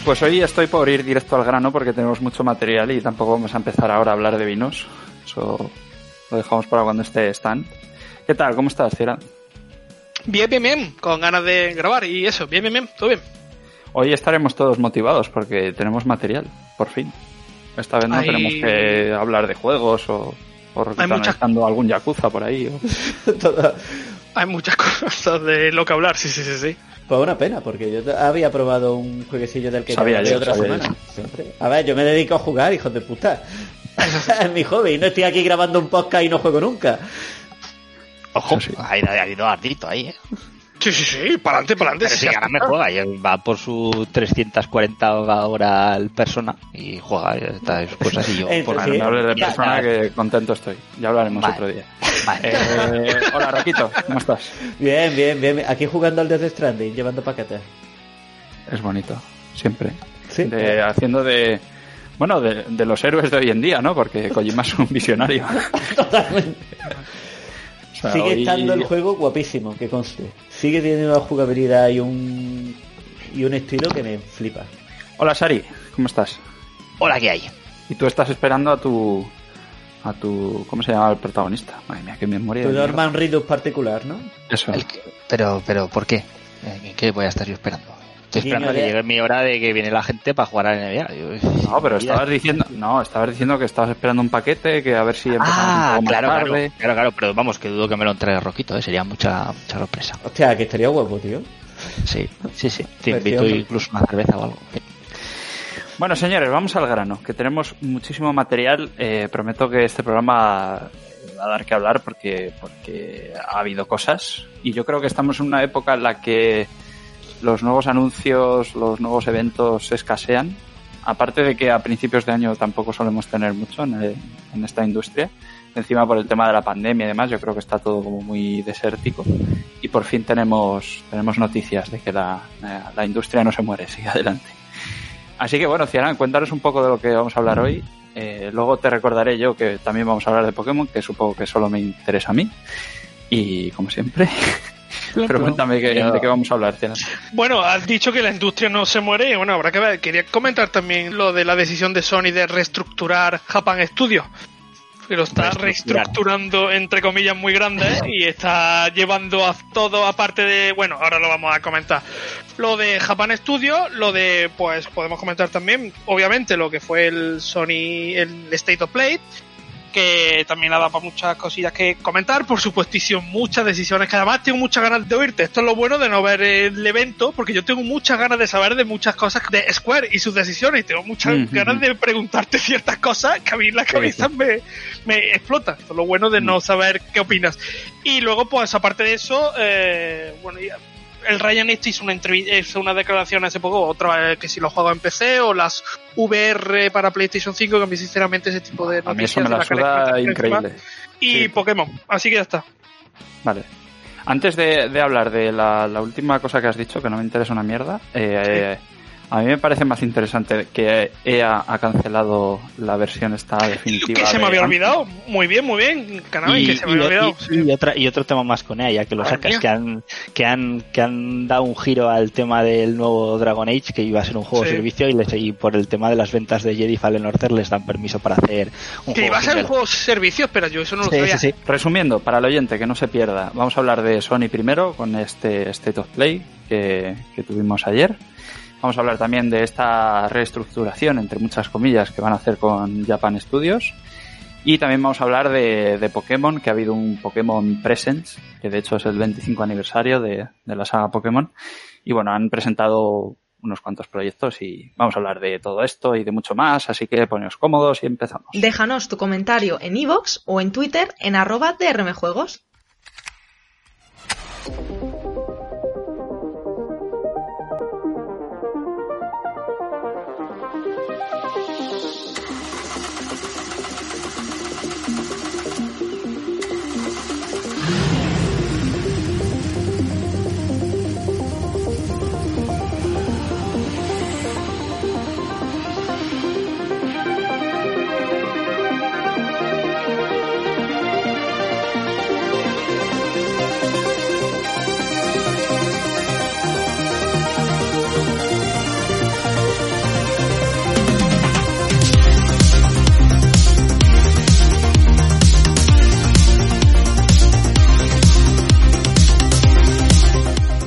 Pues hoy estoy por ir directo al grano porque tenemos mucho material y tampoco vamos a empezar ahora a hablar de vinos. Eso lo dejamos para cuando esté Stan. ¿Qué tal? ¿Cómo estás, Cira? Bien. Con ganas de grabar y eso. Bien. Todo bien. Hoy estaremos todos motivados porque tenemos material, por fin. Esta vez no tenemos que hablar de juegos o analizando algún Yakuza por ahí. Hay muchas cosas de lo que hablar, sí. Pues una pena, porque yo había probado un jueguecillo del que sabía de otra semana. Siempre. A ver, yo me dedico a jugar, hijos de puta. Es mi hobby, no estoy aquí grabando un podcast y no juego nunca. Ojo, ha ido ardito ahí, Sí, para adelante. Pero si ahora me juega, y va por sus 340 horas al persona y juega estas cosas y yo. Bueno, no hables de persona que contento estoy. Ya hablaremos otro día. Vale. Hola, Raquito, ¿cómo estás? Bien. Aquí jugando al Death Stranding, llevando paquetes. Es bonito, siempre. Sí. Haciendo de los héroes de hoy en día, ¿no? Porque Kojima es un visionario. Totalmente. O sea, sigue estando el juego guapísimo, que conste. Sigue teniendo una jugabilidad y un estilo que me flipa. Hola, Sari, ¿cómo estás? Hola, ¿qué hay? Y tú estás esperando a tu ¿cómo se llama el protagonista? Madre mía, qué memoria. Tu Norman Reedus particular, ¿no? Eso. Pero ¿por qué? ¿Qué voy a estar yo esperando? Estoy esperando a que llegue mi hora de que viene la gente para jugar a la NBA. No, pero estabas diciendo que estabas esperando un paquete, que a ver si empezamos un poco más tarde. Claro, pero vamos, que dudo que me lo entregue Roquito, sería mucha sorpresa. Hostia, que estaría guapo, tío. Sí. Te invito incluso una cerveza o algo. Bueno, señores, vamos al grano, que tenemos muchísimo material. Prometo que este programa va a dar que hablar porque ha habido cosas. Y yo creo que estamos en una época en la que los nuevos anuncios, los nuevos eventos escasean. Aparte de que a principios de año tampoco solemos tener mucho en esta industria. Encima por el tema de la pandemia y demás, yo creo que está todo como muy desértico. Y por fin tenemos noticias de que la industria no se muere, sigue adelante. Así que bueno, Ciarán, cuéntanos un poco de lo que vamos a hablar hoy. Luego te recordaré yo que también vamos a hablar de Pokémon, que supongo que solo me interesa a mí. Y como siempre... Pero cuéntame de qué vamos a hablar, Ciarán. Bueno, has dicho que la industria no se muere y bueno, habrá que ver. Quería comentar también lo de la decisión de Sony de reestructurar Japan Studios. Que lo está reestructurando entre comillas muy grande y está llevando a todo, aparte de, bueno, ahora lo vamos a comentar, lo de Japan Studio, lo de, pues podemos comentar también obviamente lo que fue el Sony, el State of Play, que también ha dado para muchas cosillas que comentar, por supuestísimo, muchas decisiones que además tengo muchas ganas de oírte. Esto es lo bueno de no ver el evento, porque yo tengo muchas ganas de saber de muchas cosas de Square y sus decisiones, y tengo muchas ganas de preguntarte ciertas cosas que a mí la cabeza me explota. Esto es lo bueno de no saber qué opinas. Y luego, pues aparte de eso, bueno, el Ryan hizo una declaración hace poco, otra que si lo juego en PC o las VR para PlayStation 5, que a mí sinceramente ese tipo de noticias... A mí eso me la suda increíble. Y sí. Pokémon, así que ya está. Vale. Antes de hablar de la última cosa que has dicho, que no me interesa una mierda, a mí me parece más interesante que EA ha cancelado la versión esta definitiva. Que se me había olvidado. Muy bien, Canami, que se me había olvidado. Y otro tema más con EA, ya que lo sacas, que han dado un giro al tema del nuevo Dragon Age, que iba a ser un juego servicio, y por el tema de las ventas de Jedi Fallen Order les dan permiso para hacer un que juego. iba a ser un juego servicio, pero yo eso no lo sabía. Sí. Resumiendo, para el oyente, que no se pierda, vamos a hablar de Sony primero, con este State of Play que tuvimos ayer. Vamos a hablar también de esta reestructuración, entre muchas comillas, que van a hacer con Japan Studios. Y también vamos a hablar de Pokémon, que ha habido un Pokémon Presents, que de hecho es el 25 aniversario de la saga Pokémon. Y bueno, han presentado unos cuantos proyectos y vamos a hablar de todo esto y de mucho más. Así que poneos cómodos y empezamos. Déjanos tu comentario en iVoox o en Twitter en @drmjuegos.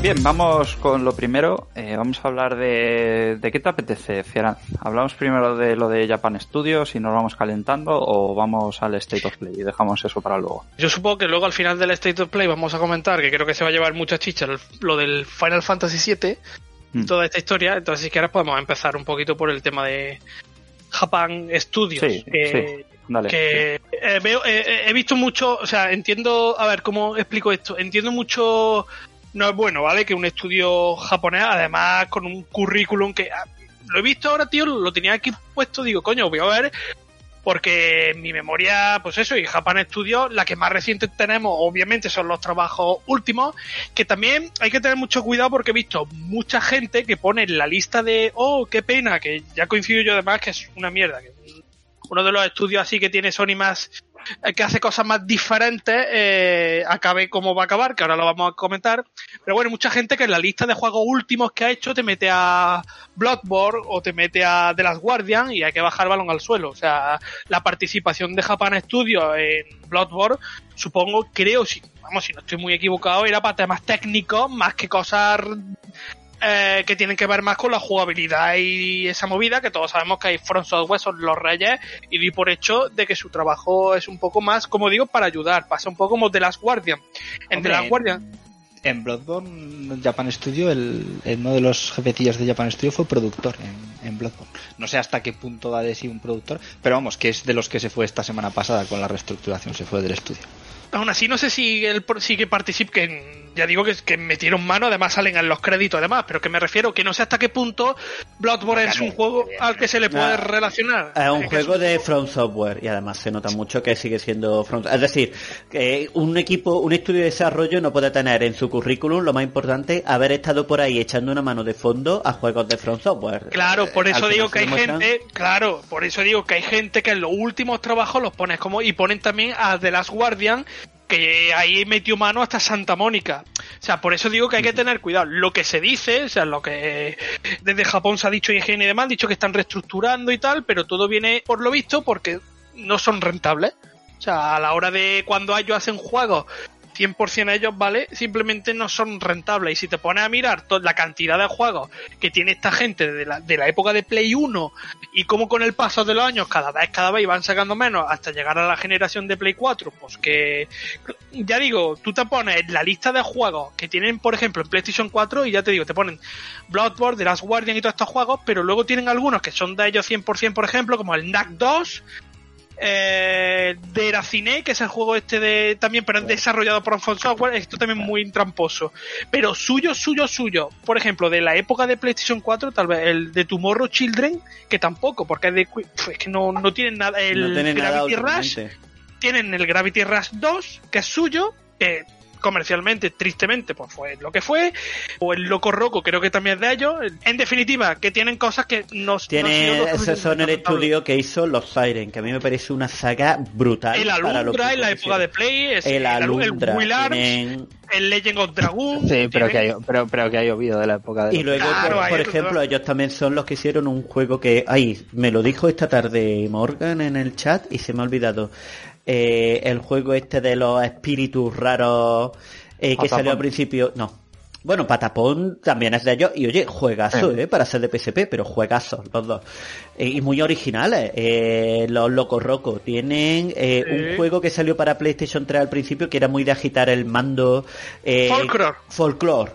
Bien, vamos con lo primero. Vamos a hablar de qué te apetece, Fieran. ¿Hablamos primero de lo de Japan Studios y nos vamos calentando o vamos al State of Play y dejamos eso para luego? Yo supongo que luego al final del State of Play vamos a comentar, que creo que se va a llevar muchas chichas, lo del Final Fantasy VII, toda esta historia. Entonces, si quieres, podemos empezar un poquito por el tema de Japan Studios. Sí, sí. Dale, que sí. He visto mucho, o sea, entiendo, a ver, ¿cómo explico esto? Entiendo mucho, no es bueno, ¿vale? Que un estudio japonés, además con un currículum que lo he visto ahora, tío, lo tenía aquí puesto, digo, coño, voy a ver, porque en mi memoria, pues eso, y Japan Studios, la que más reciente tenemos, obviamente, son los trabajos últimos, que también hay que tener mucho cuidado porque he visto mucha gente que pone en la lista de, oh, qué pena, que ya coincido yo además que es una mierda, que uno de los estudios así que tiene Sony más, que hace cosas más diferentes, acabe como va a acabar, que ahora lo vamos a comentar. Pero bueno, mucha gente que en la lista de juegos últimos que ha hecho te mete a Bloodborne o te mete a The Last Guardian y hay que bajar el balón al suelo. O sea, la participación de Japan Studios en Bloodborne, supongo, creo, si no estoy muy equivocado, era para temas técnicos más que cosas que tienen que ver más con la jugabilidad y esa movida, que todos sabemos que hay From Software, son los reyes, y di por hecho de que su trabajo es un poco más, como digo, para ayudar. Pasa un poco como The Last Guardian. En The Last Guardian, en Bloodborne, Japan Studio, uno de los jefecillos de Japan Studio fue productor en Bloodborne. No sé hasta qué punto va de sí un productor, pero vamos, que es de los que se fue esta semana pasada con la reestructuración, se fue del estudio. Aún así, no sé si él sí que participe, ya digo que metieron mano, además salen en los créditos además, pero que me refiero que no sé hasta qué punto Bloodborne es un juego al que se le puede relacionar. Es un juego de From Software y además se nota mucho que sigue siendo From Software. Es decir, que un estudio de desarrollo no puede tener en su currículum, lo más importante, haber estado por ahí echando una mano de fondo a juegos de From Software. Claro, por eso digo que hay gente, por eso digo que hay gente que en los últimos trabajos los pones como, y ponen también a The Last Guardian, que ahí metió mano hasta Santa Mónica. O sea, por eso digo que hay que tener cuidado. Lo que se dice, o sea, lo que desde Japón se ha dicho, IGN y demás, han dicho que están reestructurando y tal, pero todo viene por lo visto porque no son rentables. O sea, a la hora de cuando ellos hacen juegos 100% ellos, ¿vale? Simplemente no son rentables. Y si te pones a mirar la cantidad de juegos que tiene esta gente de la época de Play 1 y cómo con el paso de los años cada vez van sacando menos hasta llegar a la generación de Play 4, pues que, ya digo, tú te pones la lista de juegos que tienen, por ejemplo, en PlayStation 4 y ya te digo, te ponen Bloodborne, The Last Guardian y todos estos juegos, pero luego tienen algunos que son de ellos 100%, por ejemplo, como el Knack 2, de Eracine, que es el juego de también, pero es desarrollado por From Software. Esto también muy tramposo, pero suyo, por ejemplo, de la época de PlayStation 4, tal vez el de Tomorrow Children, que tampoco, porque es que no tienen nada. El no Gravity nada Rush, tienen el Gravity Rush 2, que es suyo, comercialmente, tristemente, pues fue lo que fue, o el Loco Roco, creo que también es de ellos. En definitiva, que tienen cosas que ese son el estudio que hizo los Siren, que a mí me parece una saga brutal. El Alundra en la época de Play, el Alundra, el Will Arms, el Legend of Dragoon. Sí, pero que ha llovido de la época de... Y luego, por ejemplo, ellos también son los que hicieron un juego que... me lo dijo esta tarde Morgan en el chat y se me ha olvidado. El juego este de los espíritus raros que salió al principio... No. Bueno, Patapón también es de ellos. Y oye, juegazo, para ser de PSP, pero juegazos los dos. Y muy originales. Los Loco Roco tienen un juego que salió para PlayStation 3 al principio que era muy de agitar el mando. Folklore.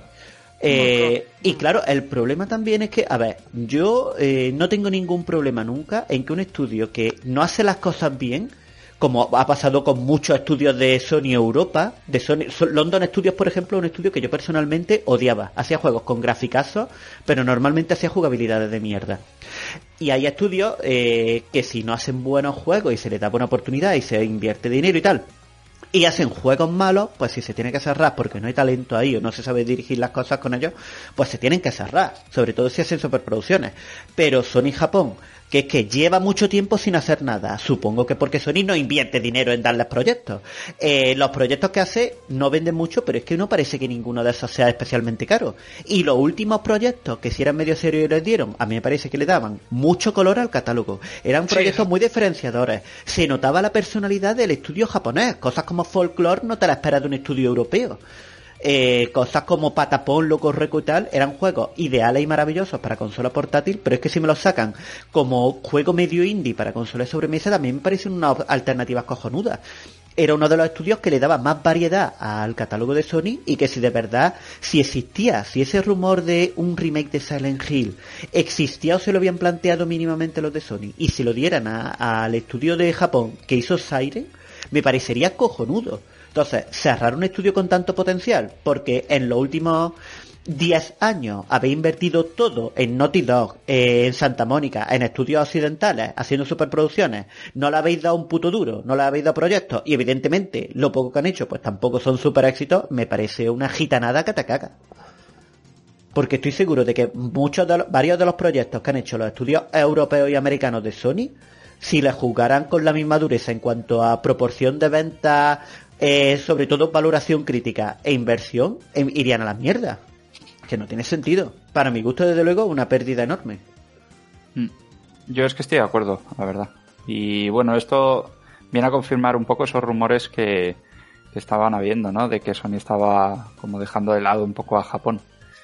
Y claro, el problema también es que, a ver, yo no tengo ningún problema nunca en que un estudio que no hace las cosas bien, como ha pasado con muchos estudios de Sony Europa, de Sony London Studios, por ejemplo, un estudio que yo personalmente odiaba. Hacía juegos con graficazos, pero normalmente hacía jugabilidades de mierda. Y hay estudios que si no hacen buenos juegos y se les da buena oportunidad y se invierte dinero y tal, y hacen juegos malos, pues si se tiene que cerrar porque no hay talento ahí o no se sabe dirigir las cosas con ellos, pues se tienen que cerrar, sobre todo si hacen superproducciones. Pero Sony Japón, que es que lleva mucho tiempo sin hacer nada, supongo que porque Sony no invierte dinero en darles proyectos. Los proyectos que hace no venden mucho, pero es que no parece que ninguno de esos sea especialmente caro. Y los últimos proyectos que si eran medio serios y les dieron, a mí me parece que le daban mucho color al catálogo. Eran proyectos muy diferenciadores. Se notaba la personalidad del estudio japonés, cosas como Folklore no te la esperas de un estudio europeo. cosas como Patapón, Loco Reco y tal, eran juegos ideales y maravillosos para consola portátil, pero es que si me los sacan como juego medio indie para consola de sobremesa, también me parecen unas alternativas cojonudas. Era uno de los estudios que le daba más variedad al catálogo de Sony, y que si de verdad, si ese rumor de un remake de Silent Hill existía o se lo habían planteado mínimamente los de Sony, y se lo dieran al estudio de Japón que hizo Siren, me parecería cojonudo. Entonces, cerrar un estudio con tanto potencial, porque en los últimos 10 años habéis invertido todo en Naughty Dog, en Santa Mónica, en estudios occidentales, haciendo superproducciones, no le habéis dado un puto duro, no le habéis dado proyectos, y evidentemente lo poco que han hecho pues tampoco son super éxitos, me parece una gitanada que te caga. Porque estoy seguro de que varios de los proyectos que han hecho los estudios europeos y americanos de Sony, si les jugaran con la misma dureza en cuanto a proporción de ventas, sobre todo valoración crítica e inversión, irían a la mierda. Que no tiene sentido. Para mi gusto, desde luego, una pérdida enorme. Yo es que estoy de acuerdo, la verdad. Y bueno, esto viene a confirmar un poco esos rumores que estaban habiendo, ¿no? De que Sony estaba como dejando de lado un poco a Japón.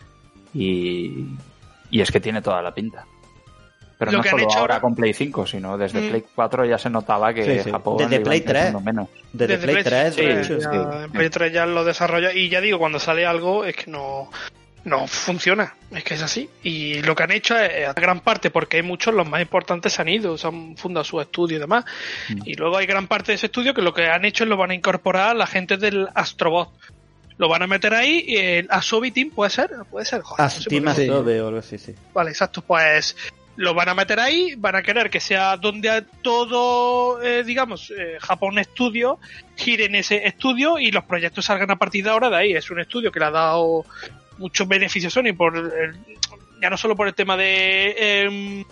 Y es que tiene toda la pinta. Pero no solo ahora con Play 5, sino desde Play 4 ya se notaba que Japón desde Play 3 menos. Desde Play 3, de hecho, en Play 3 ya lo desarrolla, y ya digo, cuando sale algo es que no funciona, es que es así. Y lo que han hecho es a gran parte, porque hay muchos, los más importantes se han ido, se han fundado su estudio y demás, y luego hay gran parte de ese estudio que lo que han hecho es lo van a incorporar a la gente del Astrobot. Lo van a meter ahí, el Asobi Team, ¿puede ser? Joder, Team Asobi o algo así, sí. Vale, exacto, pues lo van a meter ahí, van a querer que sea donde todo, Japón Studio gire en ese estudio, y los proyectos salgan a partir de ahora de ahí. Es un estudio que le ha dado muchos beneficios a Sony, ya no solo por el tema de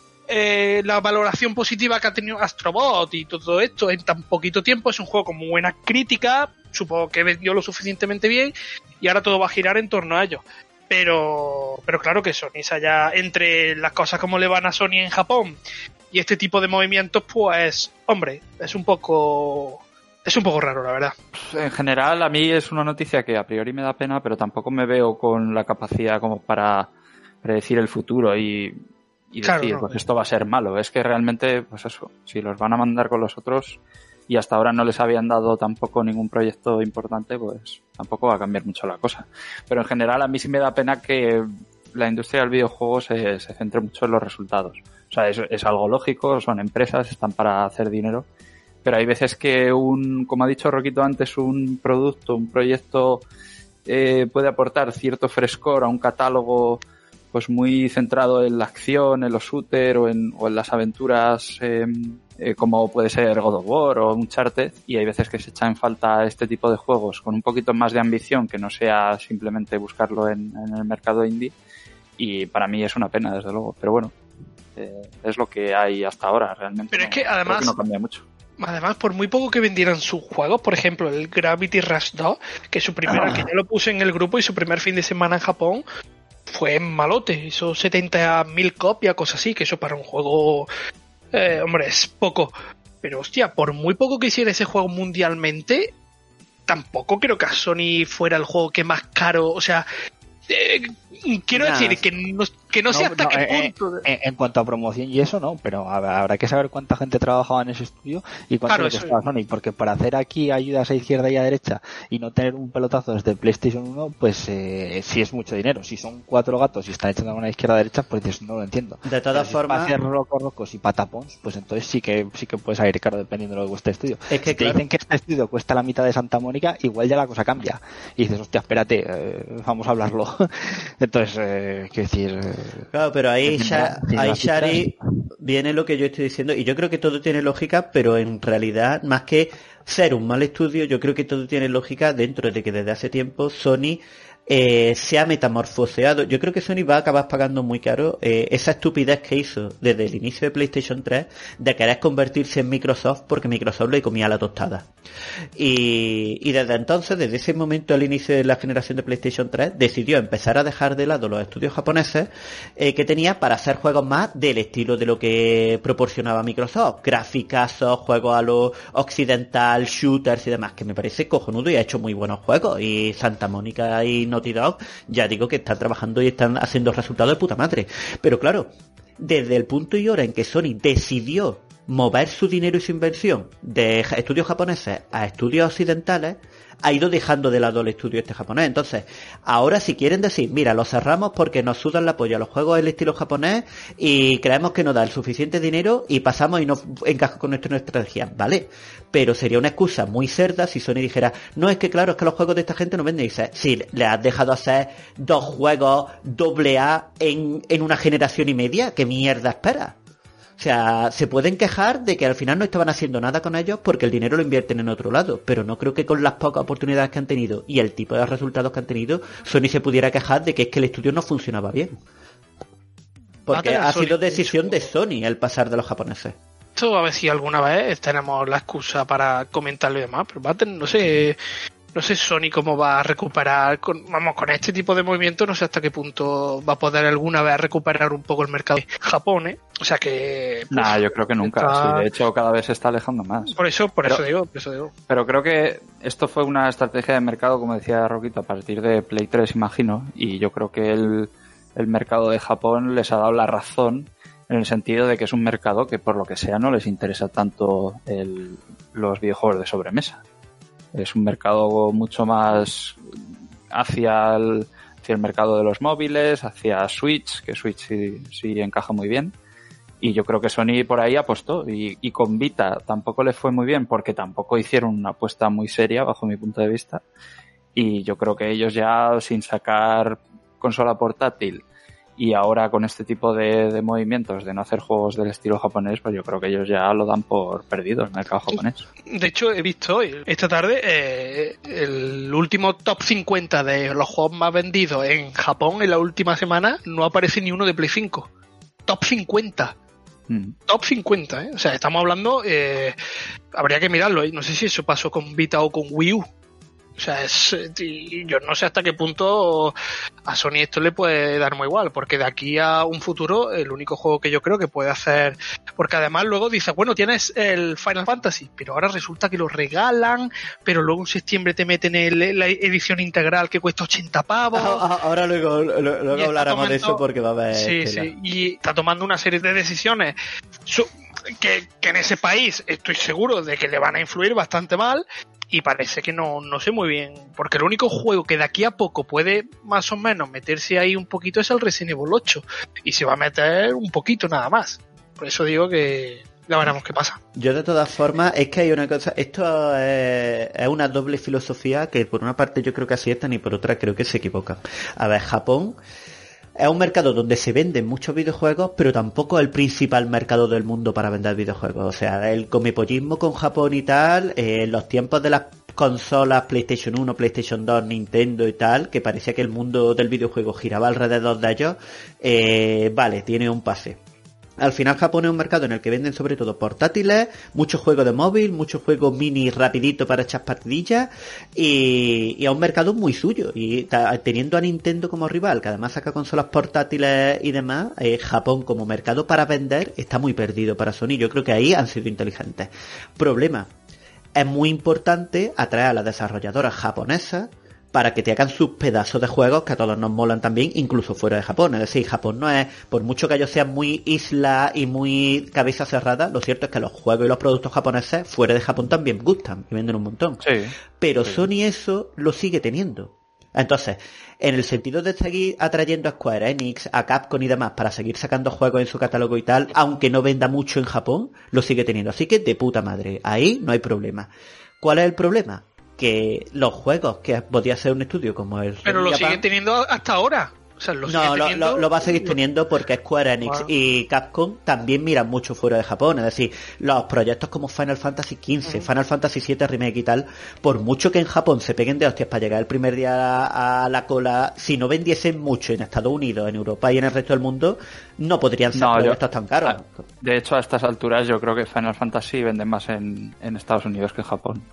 la valoración positiva que ha tenido Astrobot y todo esto en tan poquito tiempo. Es un juego con muy buena crítica, supongo que vendió lo suficientemente bien, y ahora todo va a girar en torno a ello. Pero claro que Sony se haya, entre las cosas como le van a Sony en Japón y este tipo de movimientos, pues, hombre, es un poco raro, la verdad. En general, a mí es una noticia que a priori me da pena, pero tampoco me veo con la capacidad como para predecir el futuro y decir, pues esto va a ser malo. Es que realmente, pues eso, si los van a mandar con los otros y hasta ahora no les habían dado tampoco ningún proyecto importante, pues tampoco va a cambiar mucho la cosa. Pero en general a mí sí me da pena que la industria del videojuego se centre mucho en los resultados. O sea, es algo lógico, son empresas, están para hacer dinero, pero hay veces que como ha dicho Roquito antes, un producto, un proyecto puede aportar cierto frescor a un catálogo pues muy centrado en la acción, en los shooters o en las aventuras, como puede ser God of War o Uncharted, y hay veces que se echa en falta este tipo de juegos con un poquito más de ambición, que no sea simplemente buscarlo en el mercado indie, y para mí es una pena, desde luego, pero bueno, es lo que hay hasta ahora realmente. Pero es que además no cambia mucho. Además, por muy poco que vendieran sus juegos, por ejemplo, el Gravity Rush 2, que su primera, que ya lo puse en el grupo, y su primer fin de semana en Japón fue malote, hizo 70.000 copias, cosas así, que eso para un juego, hombre, es poco. Pero hostia, por muy poco que hiciera ese juego mundialmente, tampoco creo que a Sony fuera el juego que más caro, o sea, quiero decir que no sé hasta qué punto. En cuanto a promoción y eso, no, pero habrá que saber cuánta gente trabajaba en ese estudio y cuánto le costaba Sony, porque para hacer aquí ayudas a izquierda y a derecha y no tener un pelotazo desde PlayStation 1, pues sí es mucho dinero. Si son 4 gatos y están echando a una izquierda a derecha, pues dices, no lo entiendo. De todas formas, si hacer rocos y patapons, pues entonces sí que puede salir caro dependiendo de lo que cueste el estudio. Es que si te dicen que este estudio cuesta la mitad de Santa Mónica, igual ya la cosa cambia. Y dices, hostia, espérate, vamos a hablarlo. Entonces, quiero decir... Claro, pero ahí Shari, viene lo que yo estoy diciendo, y yo creo que todo tiene lógica, pero en realidad, más que ser un mal estudio, yo creo que todo tiene lógica dentro de que desde hace tiempo Sony se ha metamorfoseado. Yo creo que Sony va a acabar pagando muy caro esa estupidez que hizo desde el inicio de PlayStation 3 de querer convertirse en Microsoft porque Microsoft le comía la tostada. Y desde entonces, desde ese momento al inicio de la generación de PlayStation 3, decidió empezar a dejar de lado los estudios japoneses que tenía para hacer juegos más del estilo de lo que proporcionaba Microsoft. Graficazos, juegos a lo occidental, shooters y demás, que me parece cojonudo y ha hecho muy buenos juegos. Y Santa Mónica y Naughty Dog, ya digo que están trabajando y están haciendo resultados de puta madre. Pero claro, desde el punto y hora en que Sony decidió mover su dinero y su inversión de estudios japoneses a estudios occidentales, ha ido dejando de lado el estudio japonés. Entonces, ahora si quieren decir, mira, lo cerramos porque nos sudan la polla los juegos del estilo japonés y creemos que nos da el suficiente dinero y pasamos y no encaja con nuestra estrategia, ¿vale? Pero sería una excusa muy cerda si Sony dijera, no, es que claro, es que los juegos de esta gente no venden. Y dice, si le has dejado hacer 2 juegos AA en una generación y media, ¿qué mierda esperas? O sea, se pueden quejar de que al final no estaban haciendo nada con ellos porque el dinero lo invierten en otro lado, pero no creo que con las pocas oportunidades que han tenido y el tipo de resultados que han tenido, Sony se pudiera quejar de que es que el estudio no funcionaba bien. Porque ha sido decisión de Sony el pasar de los japoneses. Esto a ver si alguna vez tenemos la excusa para comentarlo y demás, pero va a tener, no sé Sony cómo va a recuperar con este tipo de movimiento, no sé hasta qué punto va a poder alguna vez recuperar un poco el mercado de Japón, ¿eh? O sea que... yo creo que nunca, sí, de hecho cada vez se está alejando más. Por eso digo. Pero creo que esto fue una estrategia de mercado, como decía Roquito, a partir de Play 3, imagino, y yo creo que el mercado de Japón les ha dado la razón en el sentido de que es un mercado que por lo que sea no les interesa tanto los videojuegos de sobremesa. Es un mercado mucho más hacia el mercado de los móviles, hacia Switch, que Switch sí encaja muy bien. Y yo creo que Sony por ahí apostó. Y con Vita tampoco le fue muy bien porque tampoco hicieron una apuesta muy seria bajo mi punto de vista. Y yo creo que ellos ya sin sacar consola portátil y ahora con este tipo de movimientos de no hacer juegos del estilo japonés, pues yo creo que ellos ya lo dan por perdido el mercado japonés. De hecho, he visto hoy, esta tarde, el último top 50 de los juegos más vendidos en Japón en la última semana, no aparece ni uno de Play 5. Top 50. Top 50, ¿eh? O sea, estamos hablando, habría que mirarlo, ¿eh? No sé si eso pasó con Vita o con Wii U. O sea, yo no sé hasta qué punto a Sony esto le puede dar muy igual, porque de aquí a un futuro el único juego que yo creo que puede hacer, porque además luego dice, bueno, tienes el Final Fantasy, pero ahora resulta que lo regalan, pero luego en septiembre te meten la edición integral que cuesta 80 pavos. Ahora luego hablaremos de eso porque va a haber... Sí, y está tomando una serie de decisiones que en ese país estoy seguro de que le van a influir bastante mal. Y parece que no sé muy bien, porque el único juego que de aquí a poco puede más o menos meterse ahí un poquito es el Resident Evil 8. Y se va a meter un poquito nada más. Por eso digo que ya veremos qué pasa. Yo de todas formas, es que hay una cosa, esto es una doble filosofía que por una parte yo creo que aciertan y por otra creo que se equivocan. A ver, Japón es un mercado donde se venden muchos videojuegos, pero tampoco es el principal mercado del mundo para vender videojuegos. O sea, el comepollismo con Japón y tal, en los tiempos de las consolas PlayStation 1, PlayStation 2, Nintendo y tal, que parecía que el mundo del videojuego giraba alrededor de ellos, vale, tiene un pase. Al final Japón es un mercado en el que venden sobre todo portátiles, muchos juegos de móvil, muchos juegos mini rapidito para echar partidillas y es un mercado muy suyo. Y teniendo a Nintendo como rival, que además saca consolas portátiles y demás, Japón como mercado para vender está muy perdido para Sony. Yo creo que ahí han sido inteligentes. Problema, es muy importante atraer a las desarrolladoras japonesas para que te hagan sus pedazos de juegos que a todos nos molan también, incluso fuera de Japón. Es decir, Japón no es, por mucho que ellos sean muy isla y muy cabeza cerrada, lo cierto es que los juegos y los productos japoneses fuera de Japón también gustan y venden un montón. Sí, pero sí. Sony eso lo sigue teniendo. Entonces, en el sentido de seguir atrayendo a Square Enix, a Capcom y demás para seguir sacando juegos en su catálogo y tal, aunque no venda mucho en Japón, lo sigue teniendo. Así que de puta madre, ahí no hay problema. ¿Cuál es el problema? Que los juegos que podía ser un estudio como el... Pero lo sigue teniendo hasta ahora. O O sea, lo va a seguir teniendo porque Square Enix y Capcom también miran mucho fuera de Japón. Es decir, los proyectos como Final Fantasy XV, Final Fantasy VII Remake y tal, por mucho que en Japón se peguen de hostias para llegar el primer día a la cola, si no vendiesen mucho en Estados Unidos, en Europa y en el resto del mundo, no podrían ser proyectos tan caros. De hecho, a estas alturas yo creo que Final Fantasy vende más en Estados Unidos que en Japón.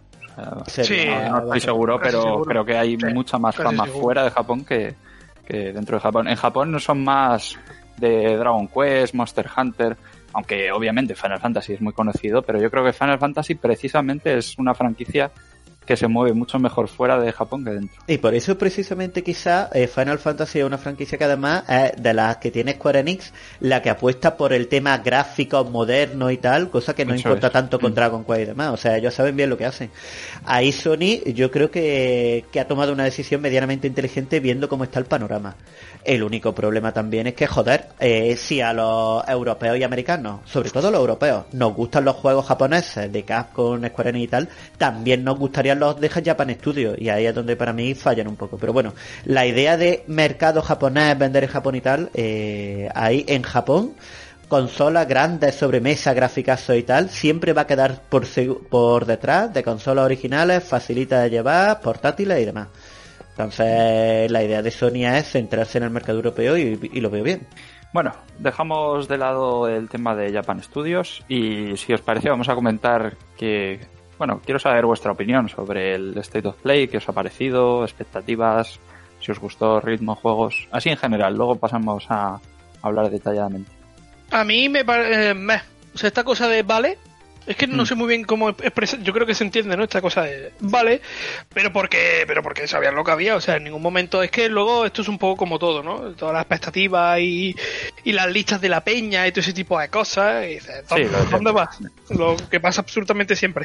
Sí, no estoy seguro, pero creo que hay mucha más fama fuera de Japón que dentro de Japón. En Japón no son más de Dragon Quest, Monster Hunter, aunque obviamente Final Fantasy es muy conocido, pero yo creo que Final Fantasy precisamente es una franquicia que se mueve mucho mejor fuera de Japón que dentro. Y por eso precisamente quizá Final Fantasy es una franquicia que además es de las que tiene Square Enix, la que apuesta por el tema gráfico, moderno y tal, cosa que no importa tanto con Dragon Quest y demás. O sea, ellos saben bien lo que hacen. Ahí Sony yo creo que ha tomado una decisión medianamente inteligente viendo cómo está el panorama. El único problema también es que, joder, si a los europeos y americanos, sobre todo los europeos, nos gustan los juegos japoneses de Capcom, Square Enix y tal, también nos gustarían los de Japan Studio, y ahí es donde para mí fallan un poco. Pero bueno, la idea de mercado japonés, vender en Japón y tal, ahí en Japón, consolas grandes, sobremesa, graficazos y tal, siempre va a quedar por detrás de consolas originales, facilita de llevar, portátiles y demás. Entonces la idea de Sony es centrarse en el mercado europeo y lo veo bien. Bueno, dejamos de lado el tema de Japan Studios y si os parece vamos a comentar que, bueno, quiero saber vuestra opinión sobre el State of Play, qué os ha parecido, expectativas, si os gustó, ritmo, juegos, así en general, luego pasamos a hablar detalladamente. A mí me parece, o sea, esta cosa de vale, es que no sé muy bien cómo expresar, yo creo que se entiende, ¿no? Esta cosa de vale, pero porque sabían lo que había, o sea, en ningún momento, es que luego esto es un poco como todo, ¿no? Todas las expectativas y las listas de la peña y todo ese tipo de cosas, y dices, ¿dónde vas? Lo que pasa absolutamente siempre.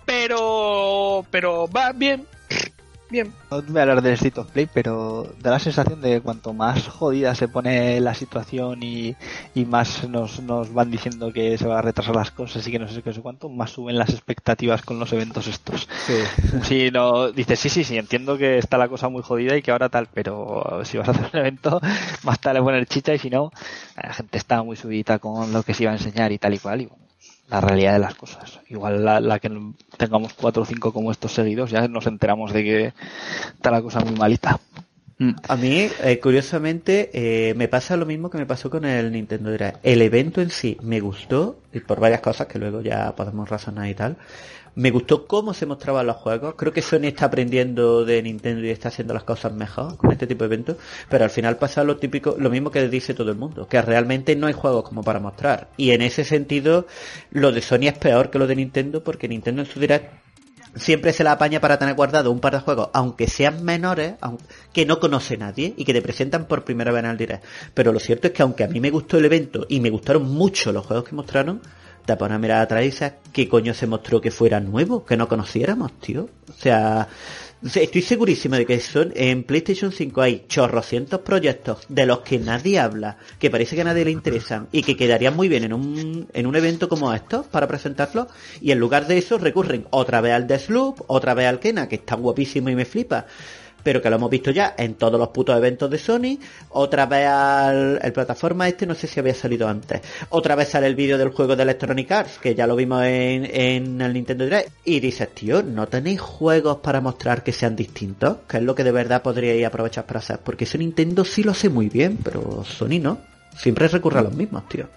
Pero va bien. Bien. No voy a hablar del State of Play, pero da la sensación de que cuanto más jodida se pone la situación y más nos van diciendo que se va a retrasar las cosas y que no sé qué, no sé cuánto, más suben las expectativas con los eventos estos. Sí. Si no, dices, sí, entiendo que está la cosa muy jodida y que ahora tal, pero si vas a hacer un evento, más tarde poner chicha y si no, la gente está muy subidita con lo que se iba a enseñar y tal y cual, y bueno, la realidad de las cosas. Igual la que tengamos 4 o 5 como estos seguidos, ya nos enteramos de que está la cosa muy malita. A mí, curiosamente, me pasa lo mismo que me pasó con el Nintendo Direct. El evento en sí me gustó, y por varias cosas que luego ya podemos razonar y tal. Me gustó cómo se mostraban los juegos. Creo que Sony está aprendiendo de Nintendo y está haciendo las cosas mejor con este tipo de eventos. Pero al final pasa lo típico, lo mismo que dice todo el mundo, que realmente no hay juegos como para mostrar. Y en ese sentido, lo de Sony es peor que lo de Nintendo, porque Nintendo en su Direct siempre se la apaña para tener guardado un par de juegos, aunque sean menores, que no conoce nadie y que te presentan por primera vez en el Direct. Pero lo cierto es que aunque a mí me gustó el evento y me gustaron mucho los juegos que mostraron, te pones a mirar atrás y dices, ¿qué coño se mostró que fuera nuevo? Que no conociéramos, tío. O sea, estoy segurísimo de que son en PlayStation 5 hay chorrocientos proyectos de los que nadie habla, que parece que a nadie le interesan y que quedarían muy bien en un evento como estos para presentarlos, y en lugar de eso recurren otra vez al Deathloop, otra vez al Kena, que está guapísimo y me flipa, pero que lo hemos visto ya en todos los putos eventos de Sony, otra vez el plataforma no sé si había salido antes, otra vez sale el vídeo del juego de Electronic Arts, que ya lo vimos en el Nintendo Direct, y dices, tío, ¿no tenéis juegos para mostrar que sean distintos? Que es lo que de verdad podríais aprovechar para hacer, porque ese Nintendo sí lo hace muy bien, pero Sony no, siempre recurre a los mismos, tío.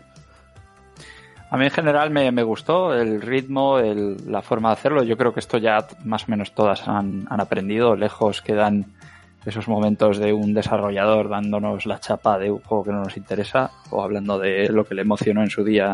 A mí en general me gustó el ritmo, la forma de hacerlo. Yo creo que esto ya más o menos todas han aprendido. Lejos quedan esos momentos de un desarrollador dándonos la chapa de un juego que no nos interesa, o hablando de lo que le emocionó en su día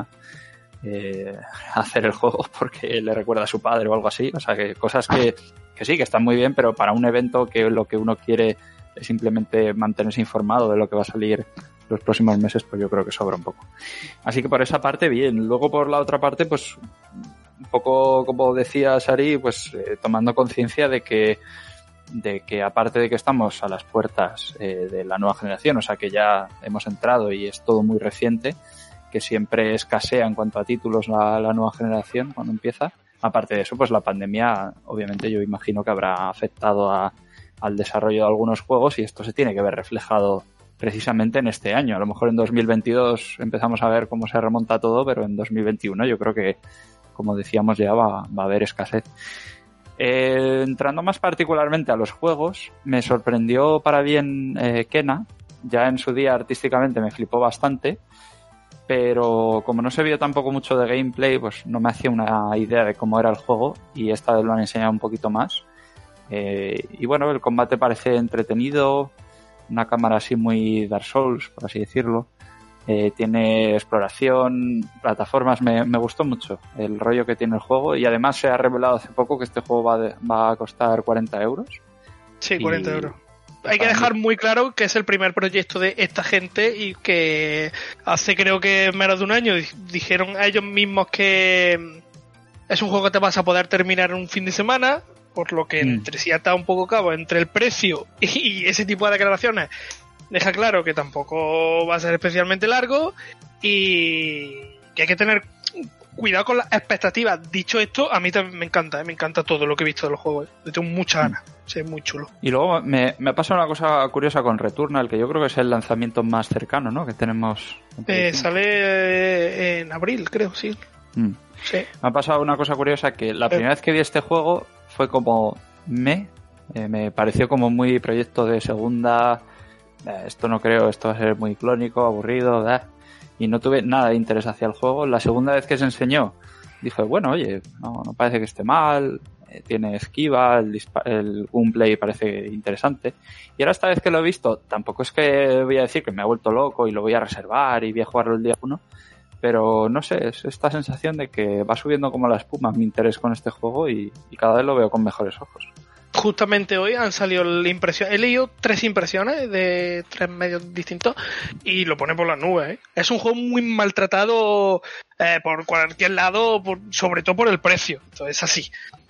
hacer el juego porque le recuerda a su padre o algo así. O sea, que cosas que sí, que están muy bien, pero para un evento que lo que uno quiere es simplemente mantenerse informado de lo que va a salir los próximos meses, pues yo creo que sobra un poco. Así que por esa parte, bien. Luego por la otra parte, pues un poco, como decía Sari, pues tomando conciencia de que aparte de que estamos a las puertas de la nueva generación, o sea que ya hemos entrado y es todo muy reciente, que siempre escasea en cuanto a títulos la nueva generación cuando empieza. Aparte de eso, pues la pandemia, obviamente yo imagino que habrá afectado al desarrollo de algunos juegos, y esto se tiene que ver reflejado precisamente en este año. A lo mejor en 2022 empezamos a ver cómo se remonta todo, pero en 2021 yo creo que, como decíamos, ya va a haber escasez. Entrando más particularmente a los juegos, me sorprendió para bien Kena. Ya en su día artísticamente me flipó bastante, pero como no se vio tampoco mucho de gameplay, pues no me hacía una idea de cómo era el juego, y esta vez lo han enseñado un poquito más. Y bueno, el combate parece entretenido, una cámara así muy Dark Souls, por así decirlo. Tiene exploración, plataformas, me gustó mucho el rollo que tiene el juego, y además se ha revelado hace poco que este juego va a costar 40 euros. Sí, 40 euros. Hay que dejar muy claro que es el primer proyecto de esta gente y que hace creo que menos de un año dijeron a ellos mismos que es un juego que te vas a poder terminar en un fin de semana, por lo que entre sí ata un poco cabo entre el precio y ese tipo de declaraciones. Deja claro que tampoco va a ser especialmente largo y que hay que tener cuidado con las expectativas. Dicho esto, a mí también me encanta todo lo que he visto de los juegos. Le tengo muchas ganas, sí, es muy chulo. Y luego me ha pasado una cosa curiosa con Returnal, que yo creo que es el lanzamiento más cercano, ¿no?, que tenemos. Sale en abril, creo, sí. Sí. Me ha pasado una cosa curiosa, que la primera vez que vi este juego fue como me pareció como muy proyecto de segunda. Esto no creo, esto va a ser muy clónico, aburrido, y no tuve nada de interés hacia el juego. La segunda vez que se enseñó dije, bueno, oye, no parece que esté mal, tiene esquiva, el gunplay parece interesante. Y ahora esta vez que lo he visto, tampoco es que voy a decir que me ha vuelto loco y lo voy a reservar y voy a jugarlo el día 1, pero no sé, es esta sensación de que va subiendo como la espuma mi interés con este juego y cada vez lo veo con mejores ojos. Justamente hoy han salido la impresión. He leído 3 impresiones de 3 medios distintos y lo pone por las nubes, ¿eh? Es un juego muy maltratado por cualquier lado, sobre todo por el precio. Entonces, así.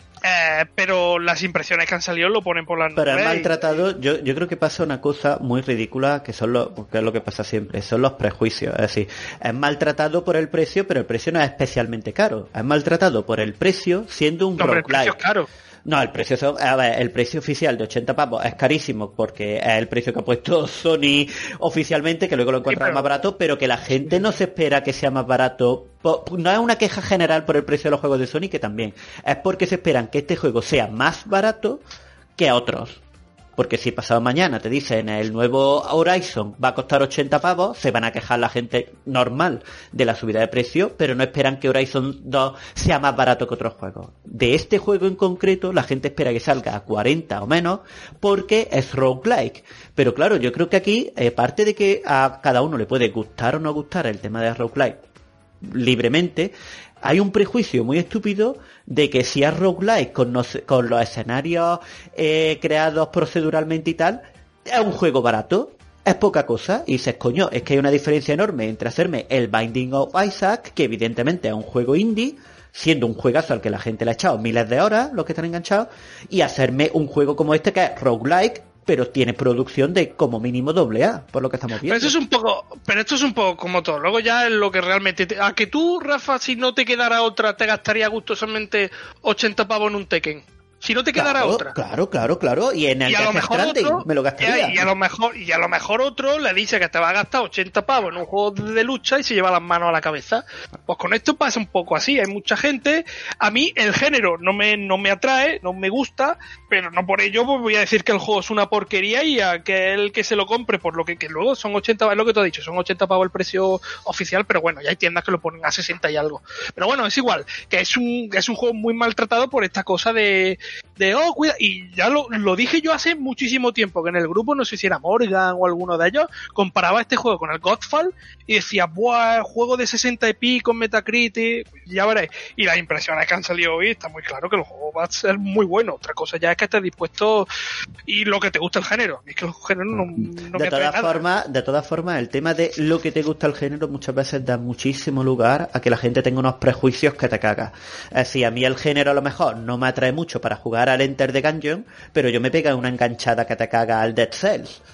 Pero las impresiones que han salido lo ponen por las nubes. Pero es maltratado, yo creo que pasa una cosa muy ridícula, que es lo que pasa siempre, son los prejuicios. Es decir, es maltratado por el precio, pero el precio no es especialmente caro. Es maltratado por el precio siendo un roguelike. El precio es caro. No, el precio oficial de 80 pavos es carísimo porque es el precio que ha puesto Sony oficialmente, que luego lo encuentran más barato, pero que la gente no se espera que sea más barato. No es una queja general por el precio de los juegos de Sony, que también. Es porque se esperan que este juego sea más barato que otros. Porque si pasado mañana te dicen el nuevo Horizon va a costar 80 pavos, se van a quejar la gente normal de la subida de precio, pero no esperan que Horizon 2 sea más barato que otros juegos. De este juego en concreto, la gente espera que salga a 40 o menos, porque es roguelike. Pero claro, yo creo que aquí, parte de que a cada uno le puede gustar o no gustar el tema de roguelike libremente, hay un prejuicio muy estúpido de que si es roguelike con los escenarios creados proceduralmente y tal, es un juego barato, es poca cosa, y dices, coño, es que hay una diferencia enorme entre hacerme el Binding of Isaac, que evidentemente es un juego indie, siendo un juegazo al que la gente le ha echado miles de horas, los que están enganchados, y hacerme un juego como este que es roguelike, pero tiene producción de como mínimo AA, por lo que estamos viendo. Pero esto es un poco como todo. Luego ya es lo que realmente... A que tú, Rafa, si no te quedara otra, te gastaría gustosamente 80 pavos en un Tekken. Si no te quedara otra. Claro. Y en el Death Stranding me lo gastaría. Y a lo mejor otro le dice que te va a gastar 80 pavos en un juego de lucha y se lleva las manos a la cabeza. Pues con esto pasa un poco así. Hay mucha gente... A mí el género no me atrae, no me gusta, pero no por ello pues voy a decir que el juego es una porquería y a aquel que se lo compre por lo que luego son 80, es lo que te he dicho, son 80 pavos el precio oficial, pero bueno, ya hay tiendas que lo ponen a 60 y algo. Pero bueno, es igual, que es un juego muy maltratado por esta cosa de cuida, y ya lo dije yo hace muchísimo tiempo, que en el grupo, no sé si era Morgan o alguno de ellos, comparaba este juego con el Godfall y decía, buah, juego de 60 y pico en Metacritic, ya veréis, y las impresiones que han salido hoy, está muy claro que el juego va a ser muy bueno. Otra cosa ya es que estés dispuesto y lo que te gusta el género, es que el género no me atrae nada. De todas formas, el tema de lo que te gusta el género muchas veces da muchísimo lugar a que la gente tenga unos prejuicios que te cagas. Es decir, a mí el género a lo mejor no me atrae mucho para jugar al Enter the Gungeon, pero yo me pega una enganchada que te caga al Dead Cells.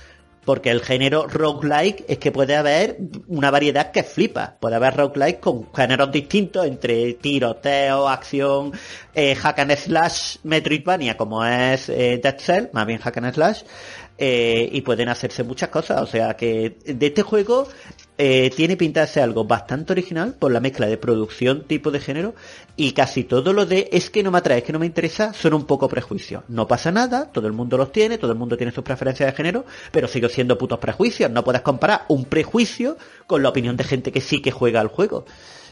Porque el género roguelike es que puede haber una variedad que flipa. Puede haber roguelike con géneros distintos entre tiroteo, acción, hack and slash, Metroidvania, como es Dead Cell, más bien hack and slash, y pueden hacerse muchas cosas. O sea que de este juego tiene pinta de ser algo bastante original por la mezcla de producción, tipo de género, y casi todo lo de es que no me atrae, es que no me interesa, son un poco prejuicios. No pasa nada, todo el mundo los tiene, todo el mundo tiene sus preferencias de género, pero sigue siendo putos prejuicios. No puedes comparar un prejuicio con la opinión de gente que sí que juega al juego.